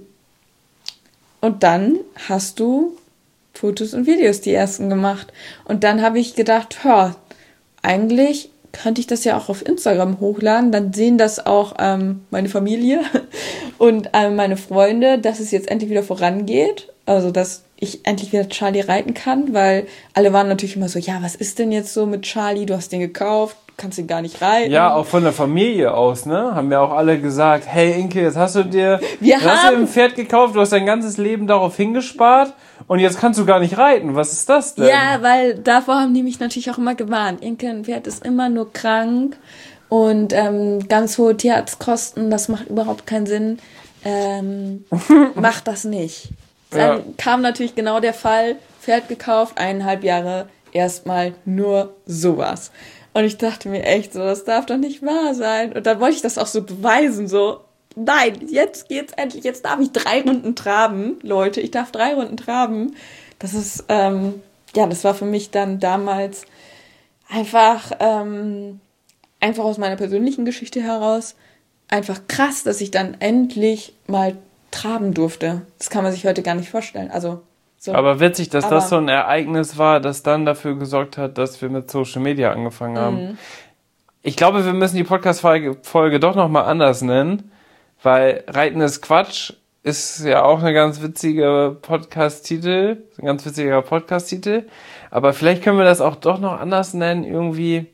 Und dann hast du Fotos und Videos, die ersten, gemacht. Und dann habe ich gedacht, hör, eigentlich könnte ich das ja auch auf Instagram hochladen. Dann sehen das auch ähm, meine Familie und ähm, meine Freunde, dass es jetzt endlich wieder vorangeht. Also, dass ich endlich wieder Charlie reiten kann, weil alle waren natürlich immer so, ja, was ist denn jetzt so mit Charlie? Du hast den gekauft, kannst ihn gar nicht reiten. Ja, auch von der Familie aus, ne? Haben ja auch alle gesagt, hey Inke, jetzt hast du dir, Wir jetzt hast du dir ein Pferd gekauft, du hast dein ganzes Leben darauf hingespart und jetzt kannst du gar nicht reiten. Was ist das denn? Ja, weil davor haben die mich natürlich auch immer gewarnt. Inke, ein Pferd ist immer nur krank und ähm, ganz hohe Tierarztkosten, das macht überhaupt keinen Sinn. Ähm, mach das nicht. Dann ja. kam natürlich genau der Fall, Pferd gekauft, eineinhalb Jahre, erstmal nur sowas. Und ich dachte mir echt so, das darf doch nicht wahr sein. Und dann wollte ich das auch so beweisen, so, nein, jetzt geht's endlich, jetzt darf ich drei Runden traben, Leute, ich darf drei Runden traben. Das ist, ähm, ja, das war für mich dann damals einfach, ähm, einfach aus meiner persönlichen Geschichte heraus, einfach krass, dass ich dann endlich mal traben durfte. Das kann man sich heute gar nicht vorstellen, also... So. Aber witzig, dass Aber, das so ein Ereignis war, das dann dafür gesorgt hat, dass wir mit Social Media angefangen haben. Mhm. Ich glaube, wir müssen die Podcast-Folge doch nochmal anders nennen, weil Reiten ist Quatsch ist ja auch eine ganz witzige Podcast-Titel, ein ganz witziger Podcast-Titel. Aber vielleicht können wir das auch doch noch anders nennen, irgendwie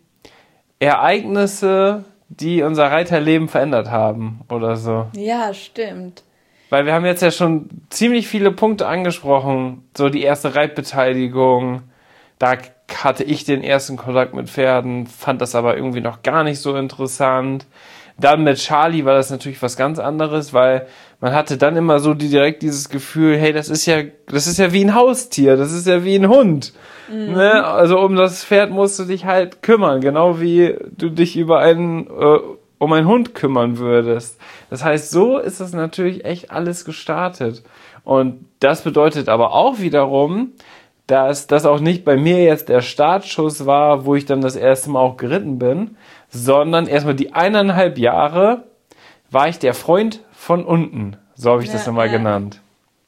Ereignisse, die unser Reiterleben verändert haben oder so. Ja, stimmt. Weil wir haben jetzt ja schon ziemlich viele Punkte angesprochen. So die erste Reitbeteiligung. Da hatte ich den ersten Kontakt mit Pferden, fand das aber irgendwie noch gar nicht so interessant. Dann mit Charlie war das natürlich was ganz anderes, weil man hatte dann immer so die, direkt dieses Gefühl, hey, das ist ja, das ist ja wie ein Haustier, das ist ja wie ein Hund. Mhm. Ne? Also um das Pferd musst du dich halt kümmern, genau wie du dich über einen... Äh, um einen Hund kümmern würdest. Das heißt, so ist das natürlich echt alles gestartet. Und das bedeutet aber auch wiederum, dass das auch nicht bei mir jetzt der Startschuss war, wo ich dann das erste Mal auch geritten bin, sondern erstmal die eineinhalb Jahre war ich der Freund von unten. So habe ich ja, das immer ja. genannt.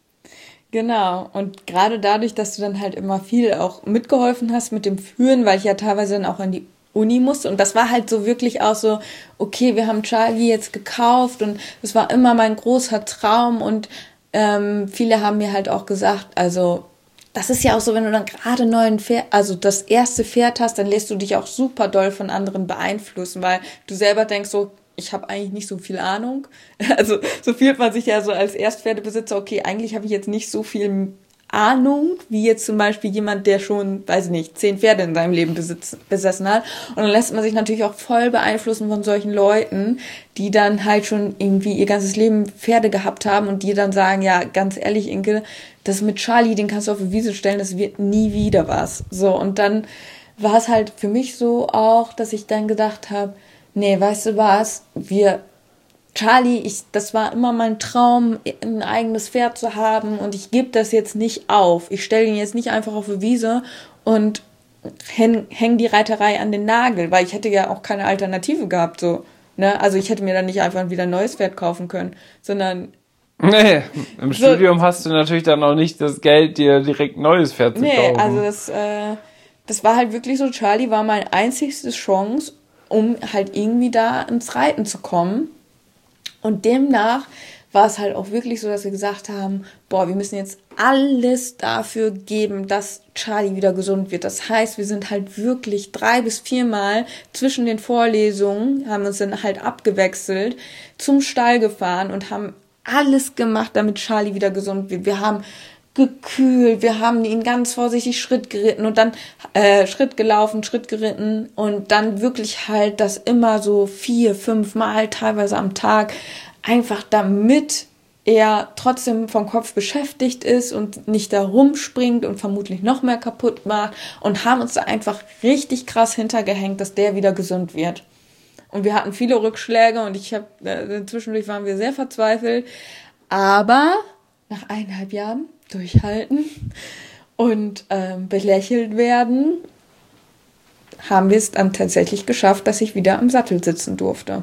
Genau. Und gerade dadurch, dass du dann halt immer viel auch mitgeholfen hast mit dem Führen, weil ich ja teilweise dann auch in die Uni musste. Und das war halt so wirklich auch so, okay, wir haben Charlie jetzt gekauft und es war immer mein großer Traum. Und ähm, viele haben mir halt auch gesagt, also das ist ja auch so, wenn du dann gerade neuen Pferd, also das erste Pferd hast, dann lässt du dich auch super doll von anderen beeinflussen, weil du selber denkst so, ich habe eigentlich nicht so viel Ahnung. Also so fühlt man sich ja so als Erstpferdebesitzer, okay, eigentlich habe ich jetzt nicht so viel Ahnung, wie jetzt zum Beispiel jemand, der schon, weiß ich nicht, zehn Pferde in seinem Leben besitz, besessen hat. Und dann lässt man sich natürlich auch voll beeinflussen von solchen Leuten, die dann halt schon irgendwie ihr ganzes Leben Pferde gehabt haben und die dann sagen, ja, ganz ehrlich, Inke, das mit Charlie, den kannst du auf die Wiese stellen, das wird nie wieder was. So, und dann war es halt für mich so auch, dass ich dann gedacht habe, nee, weißt du was, wir, Charlie, ich, das war immer mein Traum, ein eigenes Pferd zu haben und ich gebe das jetzt nicht auf. Ich stelle ihn jetzt nicht einfach auf die Wiese und häng, häng die Reiterei an den Nagel, weil ich hätte ja auch keine Alternative gehabt, so, ne, also ich hätte mir dann nicht einfach wieder ein neues Pferd kaufen können, sondern nee, im so, Studium hast du natürlich dann auch nicht das Geld, dir direkt ein neues Pferd zu nee, kaufen. Nee, also das, äh, das war halt wirklich so, Charlie war meine einzigste Chance, um halt irgendwie da ins Reiten zu kommen. Und demnach war es halt auch wirklich so, dass wir gesagt haben, boah, wir müssen jetzt alles dafür geben, dass Charlie wieder gesund wird. Das heißt, wir sind halt wirklich drei bis viermal zwischen den Vorlesungen, haben uns dann halt abgewechselt, zum Stall gefahren und haben alles gemacht, damit Charlie wieder gesund wird. Wir haben gekühlt, wir haben ihn ganz vorsichtig Schritt geritten und dann äh, Schritt gelaufen, Schritt geritten und dann wirklich halt das immer so vier, fünf Mal teilweise am Tag, einfach damit er trotzdem vom Kopf beschäftigt ist und nicht da rumspringt und vermutlich noch mehr kaputt macht und haben uns da einfach richtig krass hintergehängt, dass der wieder gesund wird. Und wir hatten viele Rückschläge und ich habe äh, zwischendurch waren wir sehr verzweifelt, aber nach eineinhalb Jahren durchhalten und ähm, belächelt werden, haben wir es dann tatsächlich geschafft, dass ich wieder am Sattel sitzen durfte.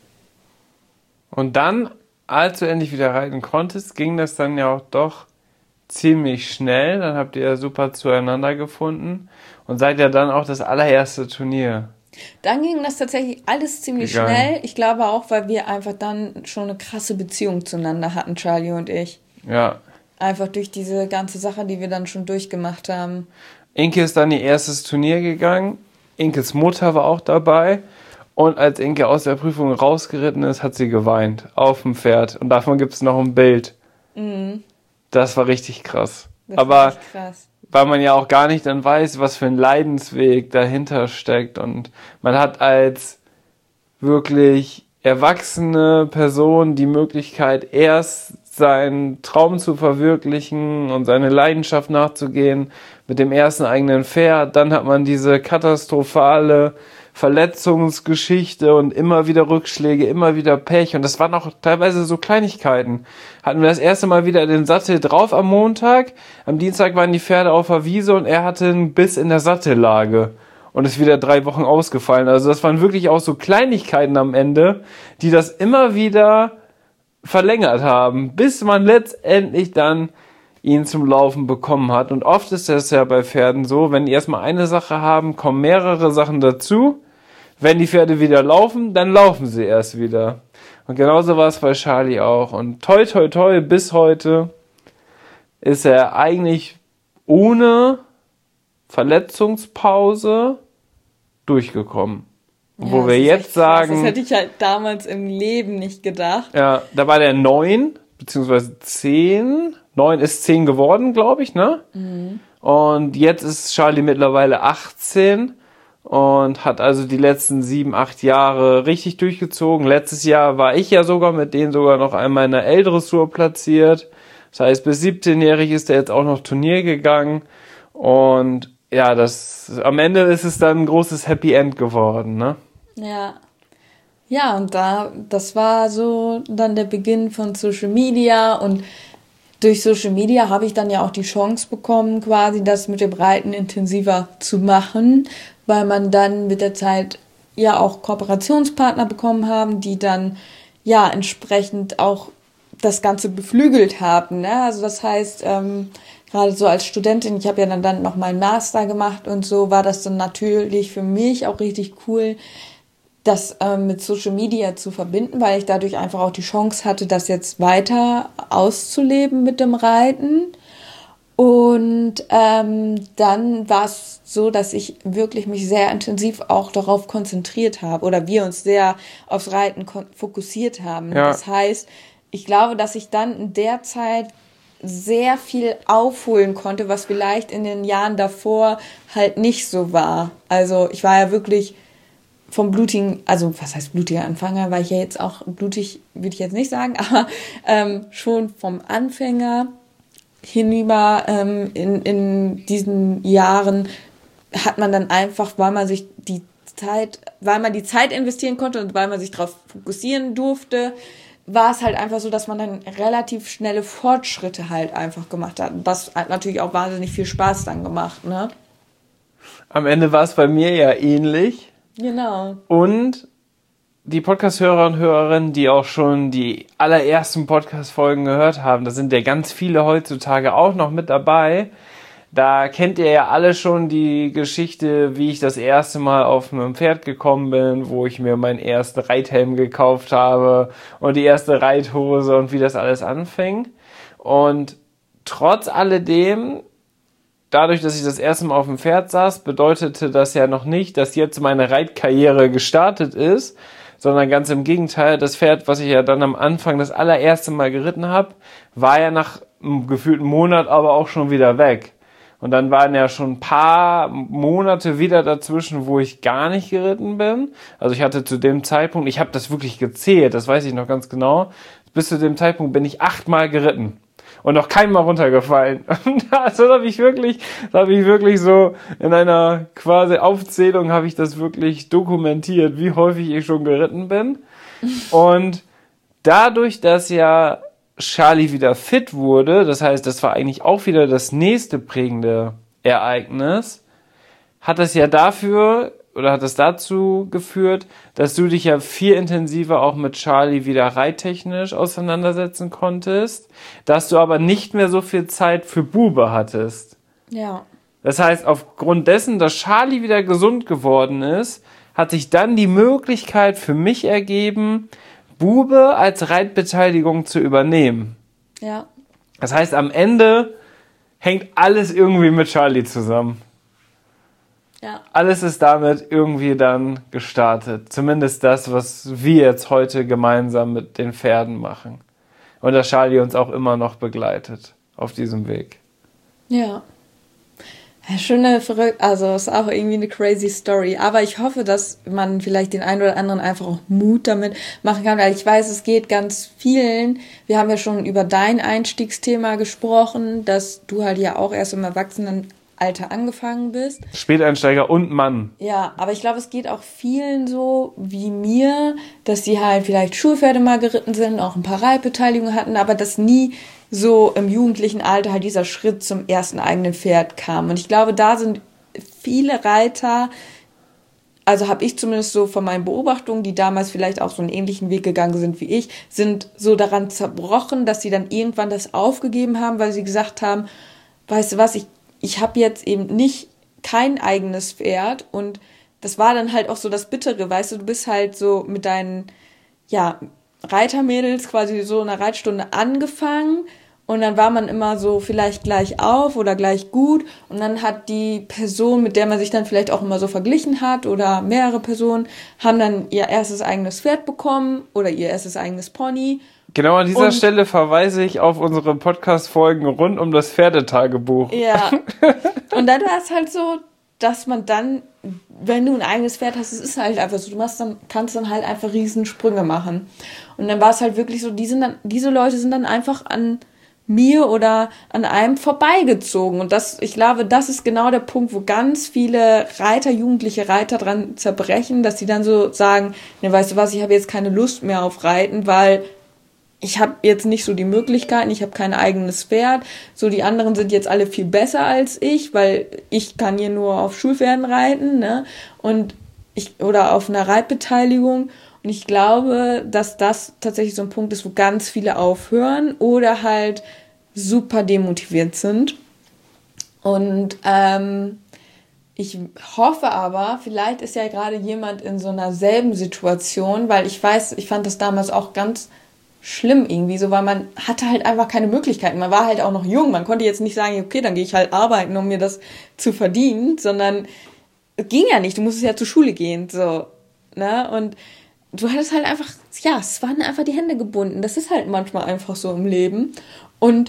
Und dann, als du endlich wieder reiten konntest, ging das dann ja auch doch ziemlich schnell. Dann habt ihr ja super zueinander gefunden und seid ja dann auch das allererste Turnier. Dann ging das tatsächlich alles ziemlich gegangen. Schnell. Ich glaube auch, weil wir einfach dann schon eine krasse Beziehung zueinander hatten, Charlie und ich. Ja. Einfach durch diese ganze Sache, die wir dann schon durchgemacht haben. Inke ist dann ihr erstes Turnier gegangen. Inkes Mutter war auch dabei. Und als Inke aus der Prüfung rausgeritten ist, hat sie geweint. Auf dem Pferd. Und davon gibt es noch ein Bild. Mhm. Das war richtig krass. Das Aber war richtig krass. Weil man ja auch gar nicht dann weiß, was für ein Leidensweg dahinter steckt. Und man hat als wirklich erwachsene Person die Möglichkeit, erst seinen Traum zu verwirklichen und seine Leidenschaft nachzugehen mit dem ersten eigenen Pferd. Dann hat man diese katastrophale Verletzungsgeschichte und immer wieder Rückschläge, immer wieder Pech. Und das waren auch teilweise so Kleinigkeiten. Hatten wir das erste Mal wieder den Sattel drauf am Montag. Am Dienstag waren die Pferde auf der Wiese und er hatte einen Biss in der Sattellage. Und ist wieder drei Wochen ausgefallen. Also das waren wirklich auch so Kleinigkeiten am Ende, die das immer wieder verlängert haben, bis man letztendlich dann ihn zum Laufen bekommen hat. Und oft ist das ja bei Pferden so, wenn die erstmal eine Sache haben, kommen mehrere Sachen dazu. Wenn die Pferde wieder laufen, dann laufen sie erst wieder. Und genauso war es bei Charlie auch. Und toi, toi, toi, bis heute ist er eigentlich ohne Verletzungspause durchgekommen. Ja, wo wir jetzt sagen... Das hätte ich halt damals im Leben nicht gedacht. Ja, da war der neun, beziehungsweise zehn. neun ist zehn geworden, glaube ich, ne? Mhm. Und jetzt ist Charlie mittlerweile achtzehn und hat also die letzten sieben, acht Jahre richtig durchgezogen. Letztes Jahr war ich ja sogar mit denen sogar noch einmal in der L-Dressur platziert. Das heißt, bis siebzehnjährig ist er jetzt auch noch Turnier gegangen. Und ja, das am Ende ist es dann ein großes Happy End geworden, ne? Ja. Ja, und da, das war so dann der Beginn von Social Media und durch Social Media habe ich dann ja auch die Chance bekommen, quasi das mit dem Reiten intensiver zu machen, weil man dann mit der Zeit ja auch Kooperationspartner bekommen haben, die dann ja entsprechend auch das Ganze beflügelt haben, ne? Also das heißt, ähm, gerade so als Studentin, ich habe ja dann, dann noch meinen Master gemacht und so, war das dann natürlich für mich auch richtig cool, das ähm, mit Social Media zu verbinden, weil ich dadurch einfach auch die Chance hatte, das jetzt weiter auszuleben mit dem Reiten. Und ähm, dann war es so, dass ich wirklich mich sehr intensiv auch darauf konzentriert habe oder wir uns sehr aufs Reiten kon- fokussiert haben. Ja. Das heißt, ich glaube, dass ich dann in der Zeit sehr viel aufholen konnte, was vielleicht in den Jahren davor halt nicht so war. Also ich war ja wirklich vom blutigen, also was heißt blutiger Anfänger, weil ich ja jetzt auch blutig, würde ich jetzt nicht sagen, aber ähm, schon vom Anfänger hinüber ähm, in, in diesen Jahren hat man dann einfach, weil man sich die Zeit, weil man die Zeit investieren konnte und weil man sich darauf fokussieren durfte, war es halt einfach so, dass man dann relativ schnelle Fortschritte halt einfach gemacht hat. Und das hat natürlich auch wahnsinnig viel Spaß dann gemacht, ne? Am Ende war es bei mir ja ähnlich. Genau. Und die Podcast-Hörer und Hörerinnen, die auch schon die allerersten Podcast-Folgen gehört haben, da sind ja ganz viele heutzutage auch noch mit dabei. Da kennt ihr ja alle schon die Geschichte, wie ich das erste Mal auf einem Pferd gekommen bin, wo ich mir meinen ersten Reithelm gekauft habe und die erste Reithose und wie das alles anfing. Und trotz alledem, dadurch, dass ich das erste Mal auf dem Pferd saß, bedeutete das ja noch nicht, dass jetzt meine Reitkarriere gestartet ist, sondern ganz im Gegenteil, das Pferd, was ich ja dann am Anfang das allererste Mal geritten habe, war ja nach einem gefühlten Monat aber auch schon wieder weg. Und dann waren ja schon ein paar Monate wieder dazwischen, wo ich gar nicht geritten bin. Also ich hatte zu dem Zeitpunkt, ich habe das wirklich gezählt, das weiß ich noch ganz genau, bis zu dem Zeitpunkt bin ich achtmal geritten. Und noch keinmal runtergefallen. Also da habe ich wirklich, da habe ich wirklich so in einer quasi Aufzählung habe ich das wirklich dokumentiert, wie häufig ich schon geritten bin. Und dadurch, dass ja Charlie wieder fit wurde, das heißt, das war eigentlich auch wieder das nächste prägende Ereignis, hat es ja dafür oder hat es dazu geführt, dass du dich ja viel intensiver auch mit Charlie wieder reittechnisch auseinandersetzen konntest, dass du aber nicht mehr so viel Zeit für Bube hattest. Ja. Das heißt, aufgrund dessen, dass Charlie wieder gesund geworden ist, hat sich dann die Möglichkeit für mich ergeben, Bube als Reitbeteiligung zu übernehmen. Ja. Das heißt, am Ende hängt alles irgendwie mit Charlie zusammen. Ja. Alles ist damit irgendwie dann gestartet. Zumindest das, was wir jetzt heute gemeinsam mit den Pferden machen. Und dass Charlie uns auch immer noch begleitet auf diesem Weg. Ja. Ja, schöne, verrückt, also ist auch irgendwie eine crazy Story. Aber ich hoffe, dass man vielleicht den einen oder anderen einfach auch Mut damit machen kann, weil ich weiß, es geht ganz vielen. Wir haben ja schon über dein Einstiegsthema gesprochen, dass du halt ja auch erst im Erwachsenenalter angefangen bist. Späteinsteiger und Mann. Ja, aber ich glaube, es geht auch vielen so wie mir, dass sie halt vielleicht Schulpferde mal geritten sind, auch ein paar Reitbeteiligungen hatten, aber das nie so im jugendlichen Alter halt dieser Schritt zum ersten eigenen Pferd kam. Und ich glaube, da sind viele Reiter, also habe ich zumindest so von meinen Beobachtungen, die damals vielleicht auch so einen ähnlichen Weg gegangen sind wie ich, sind so daran zerbrochen, dass sie dann irgendwann das aufgegeben haben, weil sie gesagt haben, weißt du was, ich, ich habe jetzt eben nicht kein eigenes Pferd. Und das war dann halt auch so das Bittere, weißt du, du bist halt so mit deinen, ja, Reitermädels quasi so in einer Reitstunde angefangen und dann war man immer so vielleicht gleich auf oder gleich gut und dann hat die Person, mit der man sich dann vielleicht auch immer so verglichen hat oder mehrere Personen, haben dann ihr erstes eigenes Pferd bekommen oder ihr erstes eigenes Pony. Genau an dieser Und Stelle verweise ich auf unsere Podcast-Folgen rund um das Pferdetagebuch. Ja, und dann war es halt so, dass man dann, wenn du ein eigenes Pferd hast, es ist halt einfach so, du machst dann, kannst dann halt einfach riesen Sprünge machen. Und dann war es halt wirklich so, die sind dann, diese Leute sind dann einfach an mir oder an einem vorbeigezogen. Und das, ich glaube, das ist genau der Punkt, wo ganz viele Reiter, jugendliche Reiter dran zerbrechen, dass sie dann so sagen, ne, weißt du was, ich habe jetzt keine Lust mehr auf Reiten, weil ich habe jetzt nicht so die Möglichkeiten, ich habe kein eigenes Pferd, so die anderen sind jetzt alle viel besser als ich, weil ich kann hier nur auf Schulpferden reiten, ne, und ich, oder auf einer Reitbeteiligung, Und ich glaube, dass das tatsächlich so ein Punkt ist, wo ganz viele aufhören oder halt super demotiviert sind. Und ähm, ich hoffe aber, vielleicht ist ja gerade jemand in so einer selben Situation, weil ich weiß, ich fand das damals auch ganz schlimm irgendwie so, weil man hatte halt einfach keine Möglichkeiten. Man war halt auch noch jung. Man konnte jetzt nicht sagen, okay, dann gehe ich halt arbeiten, um mir das zu verdienen, sondern es ging ja nicht. Du musstest ja zur Schule gehen, so, ne? Und du hattest halt einfach, ja, es waren einfach die Hände gebunden. Das ist halt manchmal einfach so im Leben. Und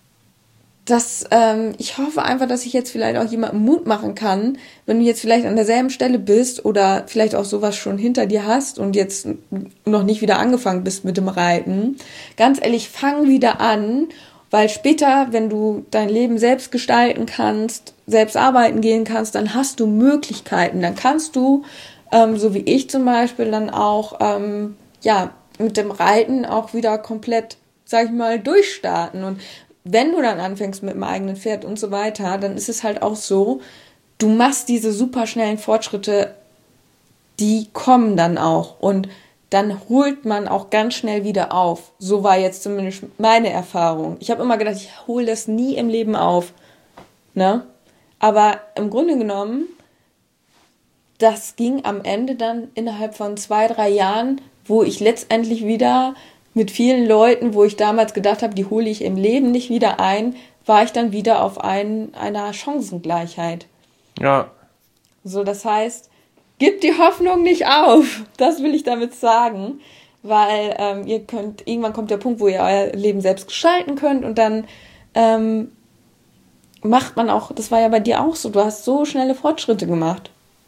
das, ähm, ich hoffe einfach, dass ich jetzt vielleicht auch jemandem Mut machen kann, wenn du jetzt vielleicht an derselben Stelle bist oder vielleicht auch sowas schon hinter dir hast und jetzt noch nicht wieder angefangen bist mit dem Reiten. Ganz ehrlich, fang wieder an, weil später, wenn du dein Leben selbst gestalten kannst, selbst arbeiten gehen kannst, dann hast du Möglichkeiten. Dann kannst du, ähm, so wie ich zum Beispiel, dann auch, ähm, ja, mit dem Reiten auch wieder komplett, sag ich mal, durchstarten. Und wenn du dann anfängst mit dem eigenen Pferd und so weiter, dann ist es halt auch so, du machst diese super schnellen Fortschritte, die kommen dann auch und dann holt man auch ganz schnell wieder auf. So war jetzt zumindest meine Erfahrung. Ich habe immer gedacht, ich hole das nie im Leben auf, ne? Aber im Grunde genommen, das ging am Ende dann innerhalb von zwei, drei Jahren, wo ich letztendlich wieder mit vielen Leuten, wo ich damals gedacht habe, die hole ich im Leben nicht wieder ein, war ich dann wieder auf ein, einer Chancengleichheit. Ja. So, das heißt, gib die Hoffnung nicht auf. Das will ich damit sagen, weil ähm, ihr könnt, irgendwann kommt der Punkt, wo ihr euer Leben selbst gestalten könnt und dann ähm, macht man auch, das war ja bei dir auch so, du hast so schnelle Fortschritte gemacht.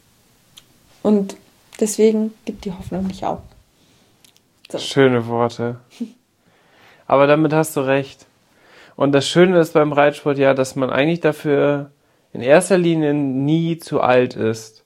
Und deswegen gib die Hoffnung nicht auf. So. Schöne Worte. Aber damit hast du recht. Und das Schöne ist beim Reitsport ja, dass man eigentlich dafür in erster Linie nie zu alt ist.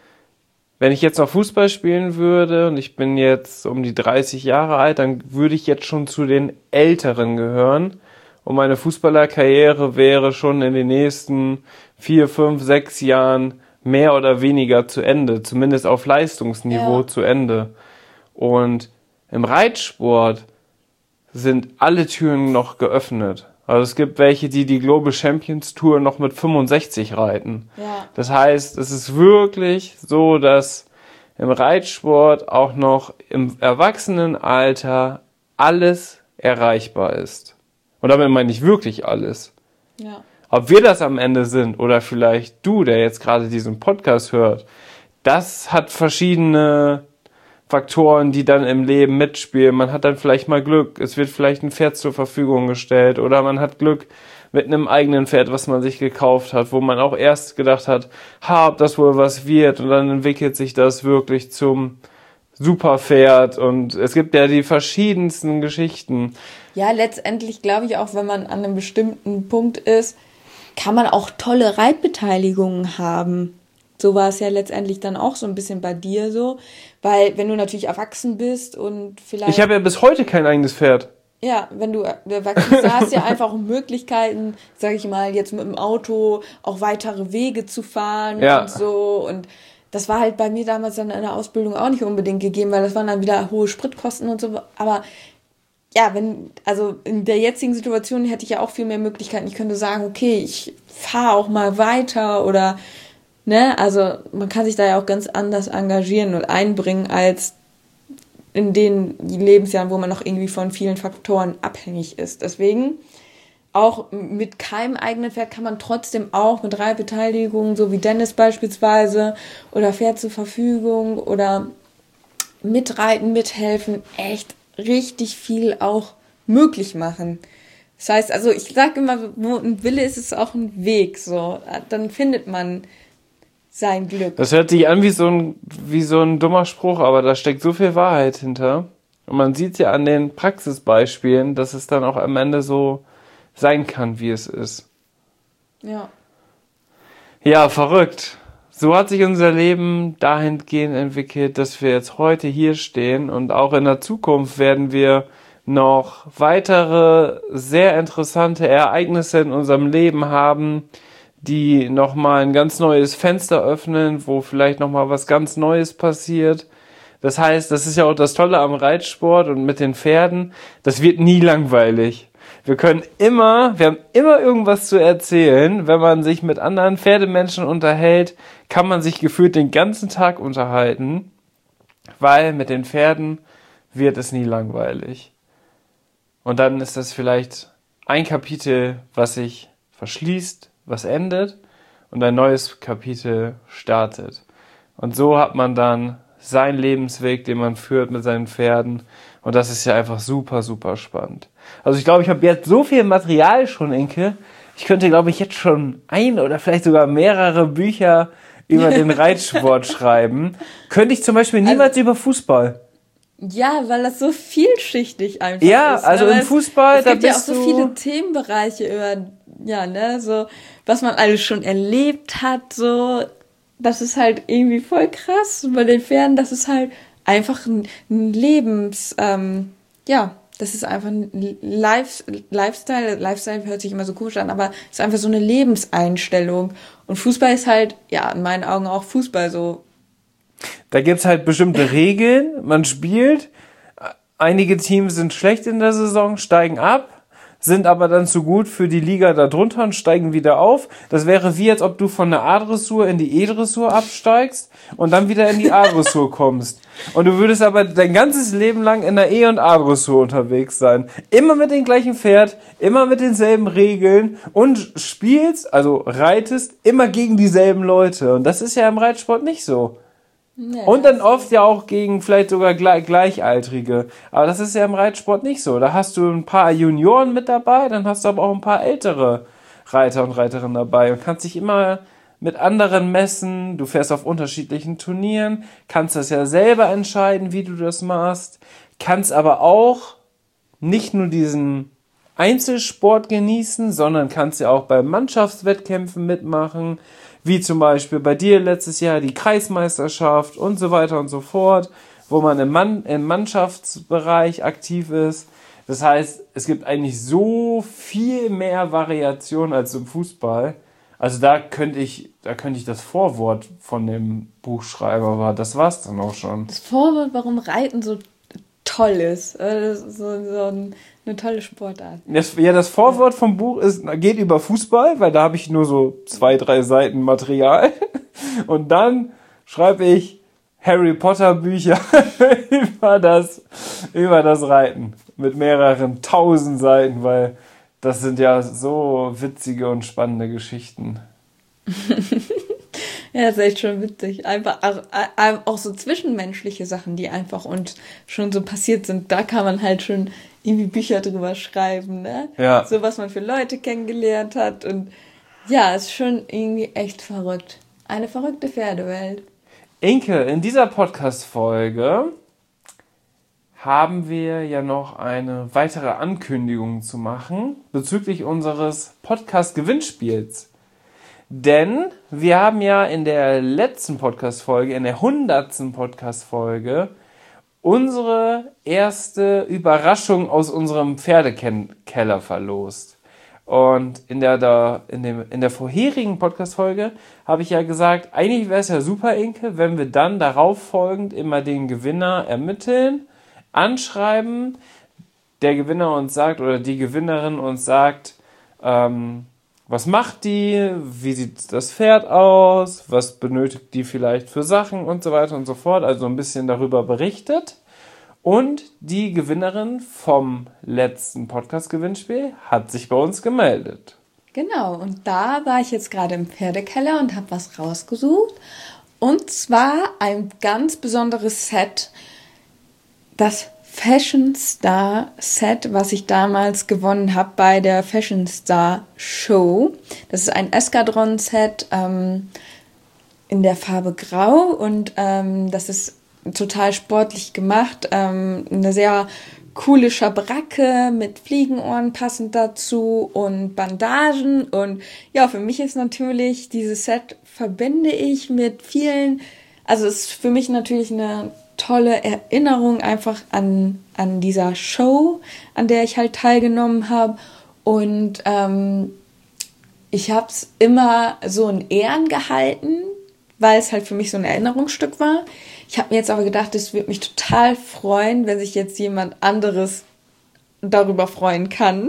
Wenn ich jetzt noch Fußball spielen würde und ich bin jetzt um die dreißig Jahre alt, dann würde ich jetzt schon zu den Älteren gehören. Und meine Fußballerkarriere wäre schon in den nächsten vier, fünf, sechs Jahren mehr oder weniger zu Ende. Zumindest auf Leistungsniveau ja. zu Ende. Und im Reitsport sind alle Türen noch geöffnet. Also es gibt welche, die die Global Champions Tour noch mit fünfundsechzig reiten. Ja. Das heißt, es ist wirklich so, dass im Reitsport auch noch im Erwachsenenalter alles erreichbar ist. Und damit meine ich wirklich alles. Ja. Ob wir das am Ende sind oder vielleicht du, der jetzt gerade diesen Podcast hört, das hat verschiedene Faktoren, die dann im Leben mitspielen. Man hat dann vielleicht mal Glück, es wird vielleicht ein Pferd zur Verfügung gestellt oder man hat Glück mit einem eigenen Pferd, was man sich gekauft hat, wo man auch erst gedacht hat, ha, ob das wohl was wird und dann entwickelt sich das wirklich zum Superpferd und es gibt ja die verschiedensten Geschichten. Ja, letztendlich glaube ich auch, wenn man an einem bestimmten Punkt ist, kann man auch tolle Reitbeteiligungen haben. So war es ja letztendlich dann auch so ein bisschen bei dir so, weil wenn du natürlich erwachsen bist und vielleicht... Ich habe ja bis heute kein eigenes Pferd. Ja, wenn du erwachsen bist, hast du ja einfach Möglichkeiten, sag ich mal, jetzt mit dem Auto auch weitere Wege zu fahren ja. und so. Und das war halt bei mir damals dann in der Ausbildung auch nicht unbedingt gegeben, weil das waren dann wieder hohe Spritkosten und so. Aber ja, wenn, also in der jetzigen Situation hätte ich ja auch viel mehr Möglichkeiten. Ich könnte sagen, okay, ich fahre auch mal weiter oder... Ne, also man kann sich da ja auch ganz anders engagieren und einbringen als in den Lebensjahren, wo man noch irgendwie von vielen Faktoren abhängig ist. Deswegen auch mit keinem eigenen Pferd kann man trotzdem auch mit Reitbeteiligungen, so wie Dennis beispielsweise, oder Pferd zur Verfügung oder mitreiten, mithelfen, echt richtig viel auch möglich machen. Das heißt, also ich sage immer, wo ein Wille ist, ist auch ein Weg. So, dann findet man sein Glück. Das hört sich an wie so ein, wie so ein dummer Spruch, aber da steckt so viel Wahrheit hinter. Und man sieht ja an den Praxisbeispielen, dass es dann auch am Ende so sein kann, wie es ist. Ja. Ja, verrückt. So hat sich unser Leben dahingehend entwickelt, dass wir jetzt heute hier stehen und auch in der Zukunft werden wir noch weitere sehr interessante Ereignisse in unserem Leben haben, die nochmal ein ganz neues Fenster öffnen, wo vielleicht nochmal was ganz Neues passiert. Das heißt, das ist ja auch das Tolle am Reitsport und mit den Pferden, das wird nie langweilig. Wir können immer, wir haben immer irgendwas zu erzählen. Wenn man sich mit anderen Pferdemenschen unterhält, kann man sich gefühlt den ganzen Tag unterhalten, weil mit den Pferden wird es nie langweilig. Und dann ist das vielleicht ein Kapitel, was sich verschließt, was endet und ein neues Kapitel startet. Und so hat man dann seinen Lebensweg, den man führt mit seinen Pferden. Und das ist ja einfach super, super spannend. Also ich glaube, ich habe jetzt so viel Material schon, Inke. Ich könnte, glaube ich, jetzt schon ein oder vielleicht sogar mehrere Bücher über den Reitsport schreiben. Könnte ich zum Beispiel niemals also, über Fußball. Ja, weil das so vielschichtig einfach ja, ist. Ja, also im Fußball, es, da es gibt bist ja auch so viele Themenbereiche über, ja, ne, so, was man alles schon erlebt hat, so. Das ist halt irgendwie voll krass bei den Pferden. Das ist halt einfach ein, ein Lebens, ähm, ja, das ist einfach ein Life, Lifestyle. Lifestyle hört sich immer so komisch an, aber es ist einfach so eine Lebenseinstellung. Und Fußball ist halt, ja, in meinen Augen auch Fußball so. Da gibt's halt bestimmte Regeln. Man spielt. Einige Teams sind schlecht in der Saison, steigen ab, sind aber dann zu gut für die Liga darunter und steigen wieder auf. Das wäre wie, als ob du von der A-Dressur in die E-Dressur absteigst und dann wieder in die A-Dressur kommst. Und du würdest aber dein ganzes Leben lang in der E- und A-Dressur unterwegs sein. Immer mit dem gleichen Pferd, immer mit denselben Regeln und spielst, also reitest, immer gegen dieselben Leute. Und das ist ja im Reitsport nicht so. Nee, und dann oft ja auch gegen vielleicht sogar Gleichaltrige. Aber das ist ja im Reitsport nicht so. Da hast du ein paar Junioren mit dabei, dann hast du aber auch ein paar ältere Reiter und Reiterinnen dabei und kannst dich immer mit anderen messen. Du fährst auf unterschiedlichen Turnieren, kannst das ja selber entscheiden, wie du das machst, kannst aber auch nicht nur diesen Einzelsport genießen, sondern kannst ja auch bei Mannschaftswettkämpfen mitmachen, wie zum Beispiel bei dir letztes Jahr die Kreismeisterschaft und so weiter und so fort, wo man im, Mann, im Mannschaftsbereich aktiv ist. Das heißt, es gibt eigentlich so viel mehr Variation als im Fußball. Also da könnte ich, da könnte ich das Vorwort von dem Buch schreiben, aber das war's dann auch schon. Das Vorwort, warum Reiten so toll ist. Das ist so, so ein, eine tolle Sportart. Das, ja, das Vorwort vom Buch ist, geht über Fußball, weil da habe ich nur so zwei, drei Seiten Material. Und dann schreibe ich Harry Potter Bücher über das, über das Reiten. Mit mehreren tausend Seiten, weil das sind ja so witzige und spannende Geschichten. Ja, das ist echt schon witzig. Einfach auch, auch so zwischenmenschliche Sachen, die einfach und schon so passiert sind, da kann man halt schon irgendwie Bücher drüber schreiben, ne? Ja. So was man für Leute kennengelernt hat und ja, ist schon irgendwie echt verrückt. Eine verrückte Pferdewelt. Inke, in dieser Podcast-Folge haben wir ja noch eine weitere Ankündigung zu machen bezüglich unseres Podcast-Gewinnspiels. Denn wir haben ja in der letzten Podcast-Folge, in der hundertsten Podcast-Folge, unsere erste Überraschung aus unserem Pferdekeller verlost. Und in der, da, in dem, in der vorherigen Podcast-Folge habe ich ja gesagt, eigentlich wäre es ja super, Inke, wenn wir dann darauf folgend immer den Gewinner ermitteln, anschreiben, der Gewinner uns sagt oder die Gewinnerin uns sagt, ähm, was macht die, wie sieht das Pferd aus, was benötigt die vielleicht für Sachen und so weiter und so fort. Also ein bisschen darüber berichtet. Und die Gewinnerin vom letzten Podcast-Gewinnspiel hat sich bei uns gemeldet. Genau, und da war ich jetzt gerade im Pferdekeller und habe was rausgesucht. Und zwar ein ganz besonderes Set, das Fashion Star Set, was ich damals gewonnen habe bei der Fashion Star Show. Das ist ein Eskadron Set ähm, in der Farbe Grau und ähm, das ist total sportlich gemacht. Ähm, eine sehr coole Schabracke mit Fliegenohren passend dazu und Bandagen. Und ja, für mich ist natürlich dieses Set verbinde ich mit vielen, also es ist für mich natürlich eine tolle Erinnerung einfach an, an dieser Show, an der ich halt teilgenommen habe. Und ähm, ich habe es immer so in Ehren gehalten, weil es halt für mich so ein Erinnerungsstück war. Ich habe mir jetzt aber gedacht, es würde mich total freuen, wenn sich jetzt jemand anderes darüber freuen kann,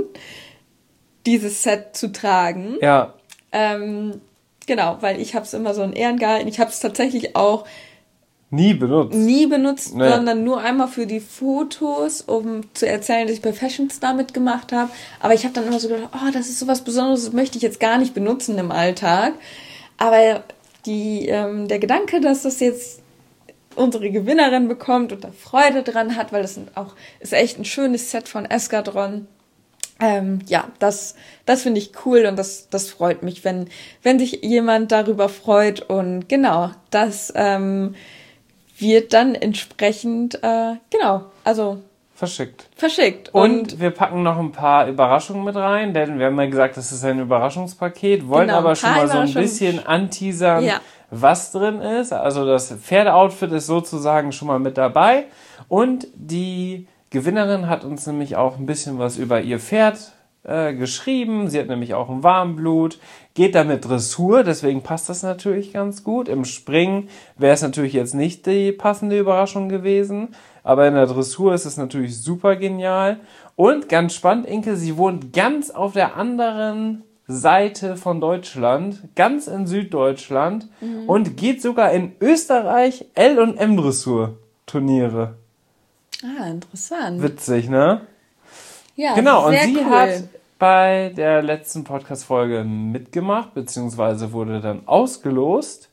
dieses Set zu tragen. Ja. Ähm, genau, weil ich habe es immer so in Ehren gehalten. Ich habe es tatsächlich auch nie benutzt. Nie benutzt, nee. sondern nur einmal für die Fotos, um zu erzählen, dass ich bei Fashion Star mitgemacht habe. Aber ich habe dann immer so gedacht, oh, das ist sowas Besonderes, das möchte ich jetzt gar nicht benutzen im Alltag. Aber die, ähm, der Gedanke, dass das jetzt unsere Gewinnerin bekommt und da Freude dran hat, weil das auch ist echt ein schönes Set von Eskadron. Ähm, ja, das, das finde ich cool und das, das freut mich, wenn, wenn sich jemand darüber freut. Und genau, das ähm, wird dann entsprechend, äh, genau, also verschickt. Verschickt. Und, und wir packen noch ein paar Überraschungen mit rein, denn wir haben ja gesagt, das ist ein Überraschungspaket, wollen genau, aber schon mal so ein bisschen anteasern, ja. was drin ist. Also das Pferdeoutfit ist sozusagen schon mal mit dabei. Und die Gewinnerin hat uns nämlich auch ein bisschen was über ihr Pferd äh, geschrieben. Sie hat nämlich auch ein Warmblut, geht damit Dressur, deswegen passt das natürlich ganz gut. Im Springen wäre es natürlich jetzt nicht die passende Überraschung gewesen, aber in der Dressur ist es natürlich super genial. Und ganz spannend, Inke, sie wohnt ganz auf der anderen Seite von Deutschland, ganz in Süddeutschland mhm. und geht sogar in Österreich L- und M-Dressur-Turniere. Ah, interessant. Witzig, ne? Ja, genau, und sehr sie cool. hat bei der letzten Podcast-Folge mitgemacht, beziehungsweise wurde dann ausgelost.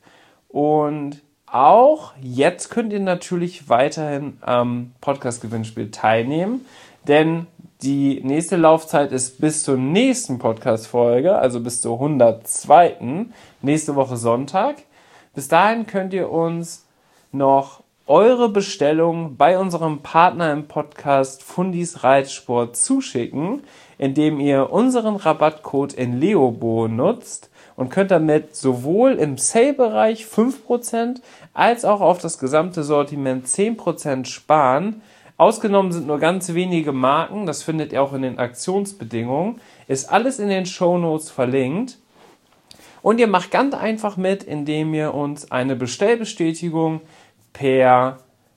Und auch jetzt könnt ihr natürlich weiterhin am Podcast-Gewinnspiel teilnehmen, denn die nächste Laufzeit ist bis zur nächsten Podcast-Folge, also bis zur hundertzweiten nächste Woche Sonntag. Bis dahin könnt ihr uns noch eure Bestellung bei unserem Partner im Podcast Fundis Reitsport zuschicken, indem ihr unseren Rabattcode in Leobo nutzt und könnt damit sowohl im Sale-Bereich fünf Prozent als auch auf das gesamte Sortiment zehn Prozent sparen. Ausgenommen sind nur ganz wenige Marken, das findet ihr auch in den Aktionsbedingungen, ist alles in den Shownotes verlinkt. Und ihr macht ganz einfach mit, indem ihr uns eine Bestellbestätigung per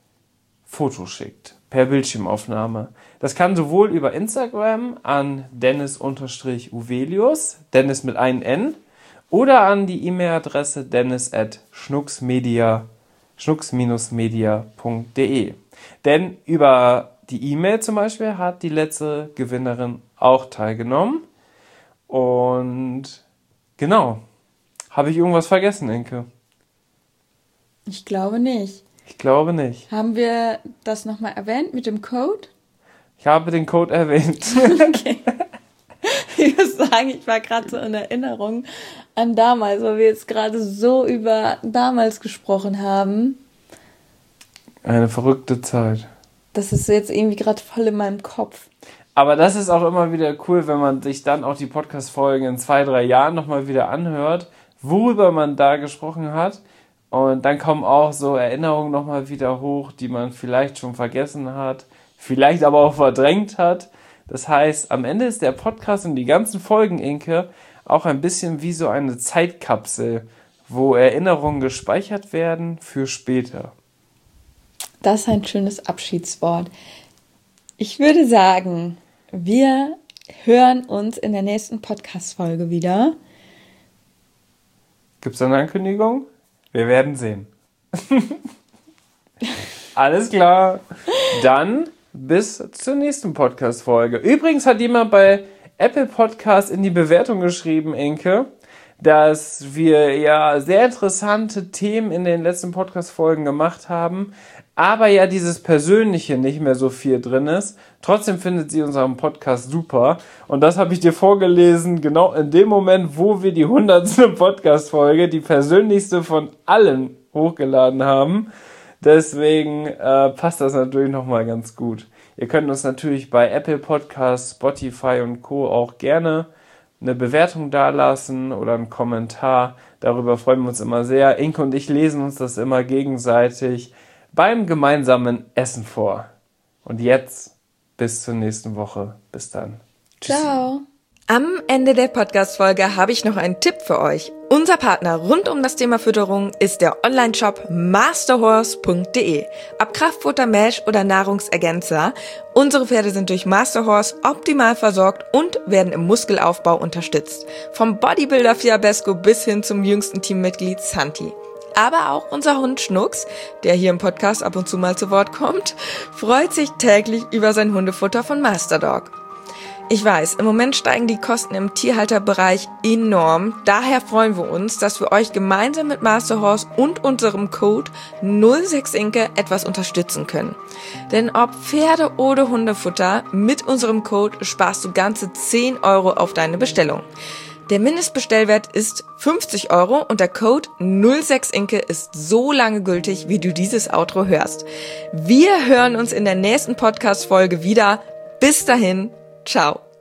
Foto schickt, per Bildschirmaufnahme. Das kann sowohl über Instagram an Dennis-Uvelius, Dennis mit einem N, oder an die E-Mail-Adresse dennis at schnucksmedia, schnucks-media punkt de. Denn über die E-Mail zum Beispiel hat die letzte Gewinnerin auch teilgenommen. Und genau, habe ich irgendwas vergessen, Inke? Ich glaube nicht. Ich glaube nicht. Haben wir das nochmal erwähnt mit dem Code? Ich habe den Code erwähnt. Okay. Ich muss sagen, ich war gerade so in Erinnerung an damals, weil wir jetzt gerade so über damals gesprochen haben. Eine verrückte Zeit. Das ist jetzt irgendwie gerade voll in meinem Kopf. Aber das ist auch immer wieder cool, wenn man sich dann auch die Podcast-Folgen in zwei, drei Jahren nochmal wieder anhört, worüber man da gesprochen hat. Und dann kommen auch so Erinnerungen nochmal wieder hoch, die man vielleicht schon vergessen hat, vielleicht aber auch verdrängt hat. Das heißt, am Ende ist der Podcast und die ganzen Folgen, Inke, auch ein bisschen wie so eine Zeitkapsel, wo Erinnerungen gespeichert werden für später. Das ist ein schönes Abschiedswort. Ich würde sagen, wir hören uns in der nächsten Podcast-Folge wieder. Gibt es eine Ankündigung? Wir werden sehen. Alles klar. Dann bis zur nächsten Podcast-Folge. Übrigens hat jemand bei Apple Podcast in die Bewertung geschrieben, Inke, dass wir ja sehr interessante Themen in den letzten Podcast-Folgen gemacht haben, aber ja dieses Persönliche nicht mehr so viel drin ist. Trotzdem findet sie unseren Podcast super. Und das habe ich dir vorgelesen, genau in dem Moment, wo wir die hundertste Podcast-Folge, die persönlichste von allen, hochgeladen haben. Deswegen äh, passt das natürlich nochmal ganz gut. Ihr könnt uns natürlich bei Apple Podcasts, Spotify und Co. auch gerne eine Bewertung dalassen oder einen Kommentar. Darüber freuen wir uns immer sehr. Inke und ich lesen uns das immer gegenseitig beim gemeinsamen Essen vor. Und jetzt bis zur nächsten Woche. Bis dann. Tschüss. Ciao. Am Ende der Podcast-Folge habe ich noch einen Tipp für euch. Unser Partner rund um das Thema Fütterung ist der Online-Shop masterhorse punkt de. Ob Kraftfutter, Mesh oder Nahrungsergänzer, unsere Pferde sind durch Masterhorse optimal versorgt und werden im Muskelaufbau unterstützt. Vom Bodybuilder Fiabesco bis hin zum jüngsten Teammitglied Santi. Aber auch unser Hund Schnucks, der hier im Podcast ab und zu mal zu Wort kommt, freut sich täglich über sein Hundefutter von Masterdog. Ich weiß, im Moment steigen die Kosten im Tierhalterbereich enorm. Daher freuen wir uns, dass wir euch gemeinsam mit Masterhorse und unserem Code null sechs Inke etwas unterstützen können. Denn ob Pferde- oder Hundefutter, mit unserem Code sparst du ganze zehn Euro auf deine Bestellung. Der Mindestbestellwert ist fünfzig Euro und der Code null sechs Inke ist so lange gültig, wie du dieses Outro hörst. Wir hören uns in der nächsten Podcast-Folge wieder. Bis dahin. Ciao.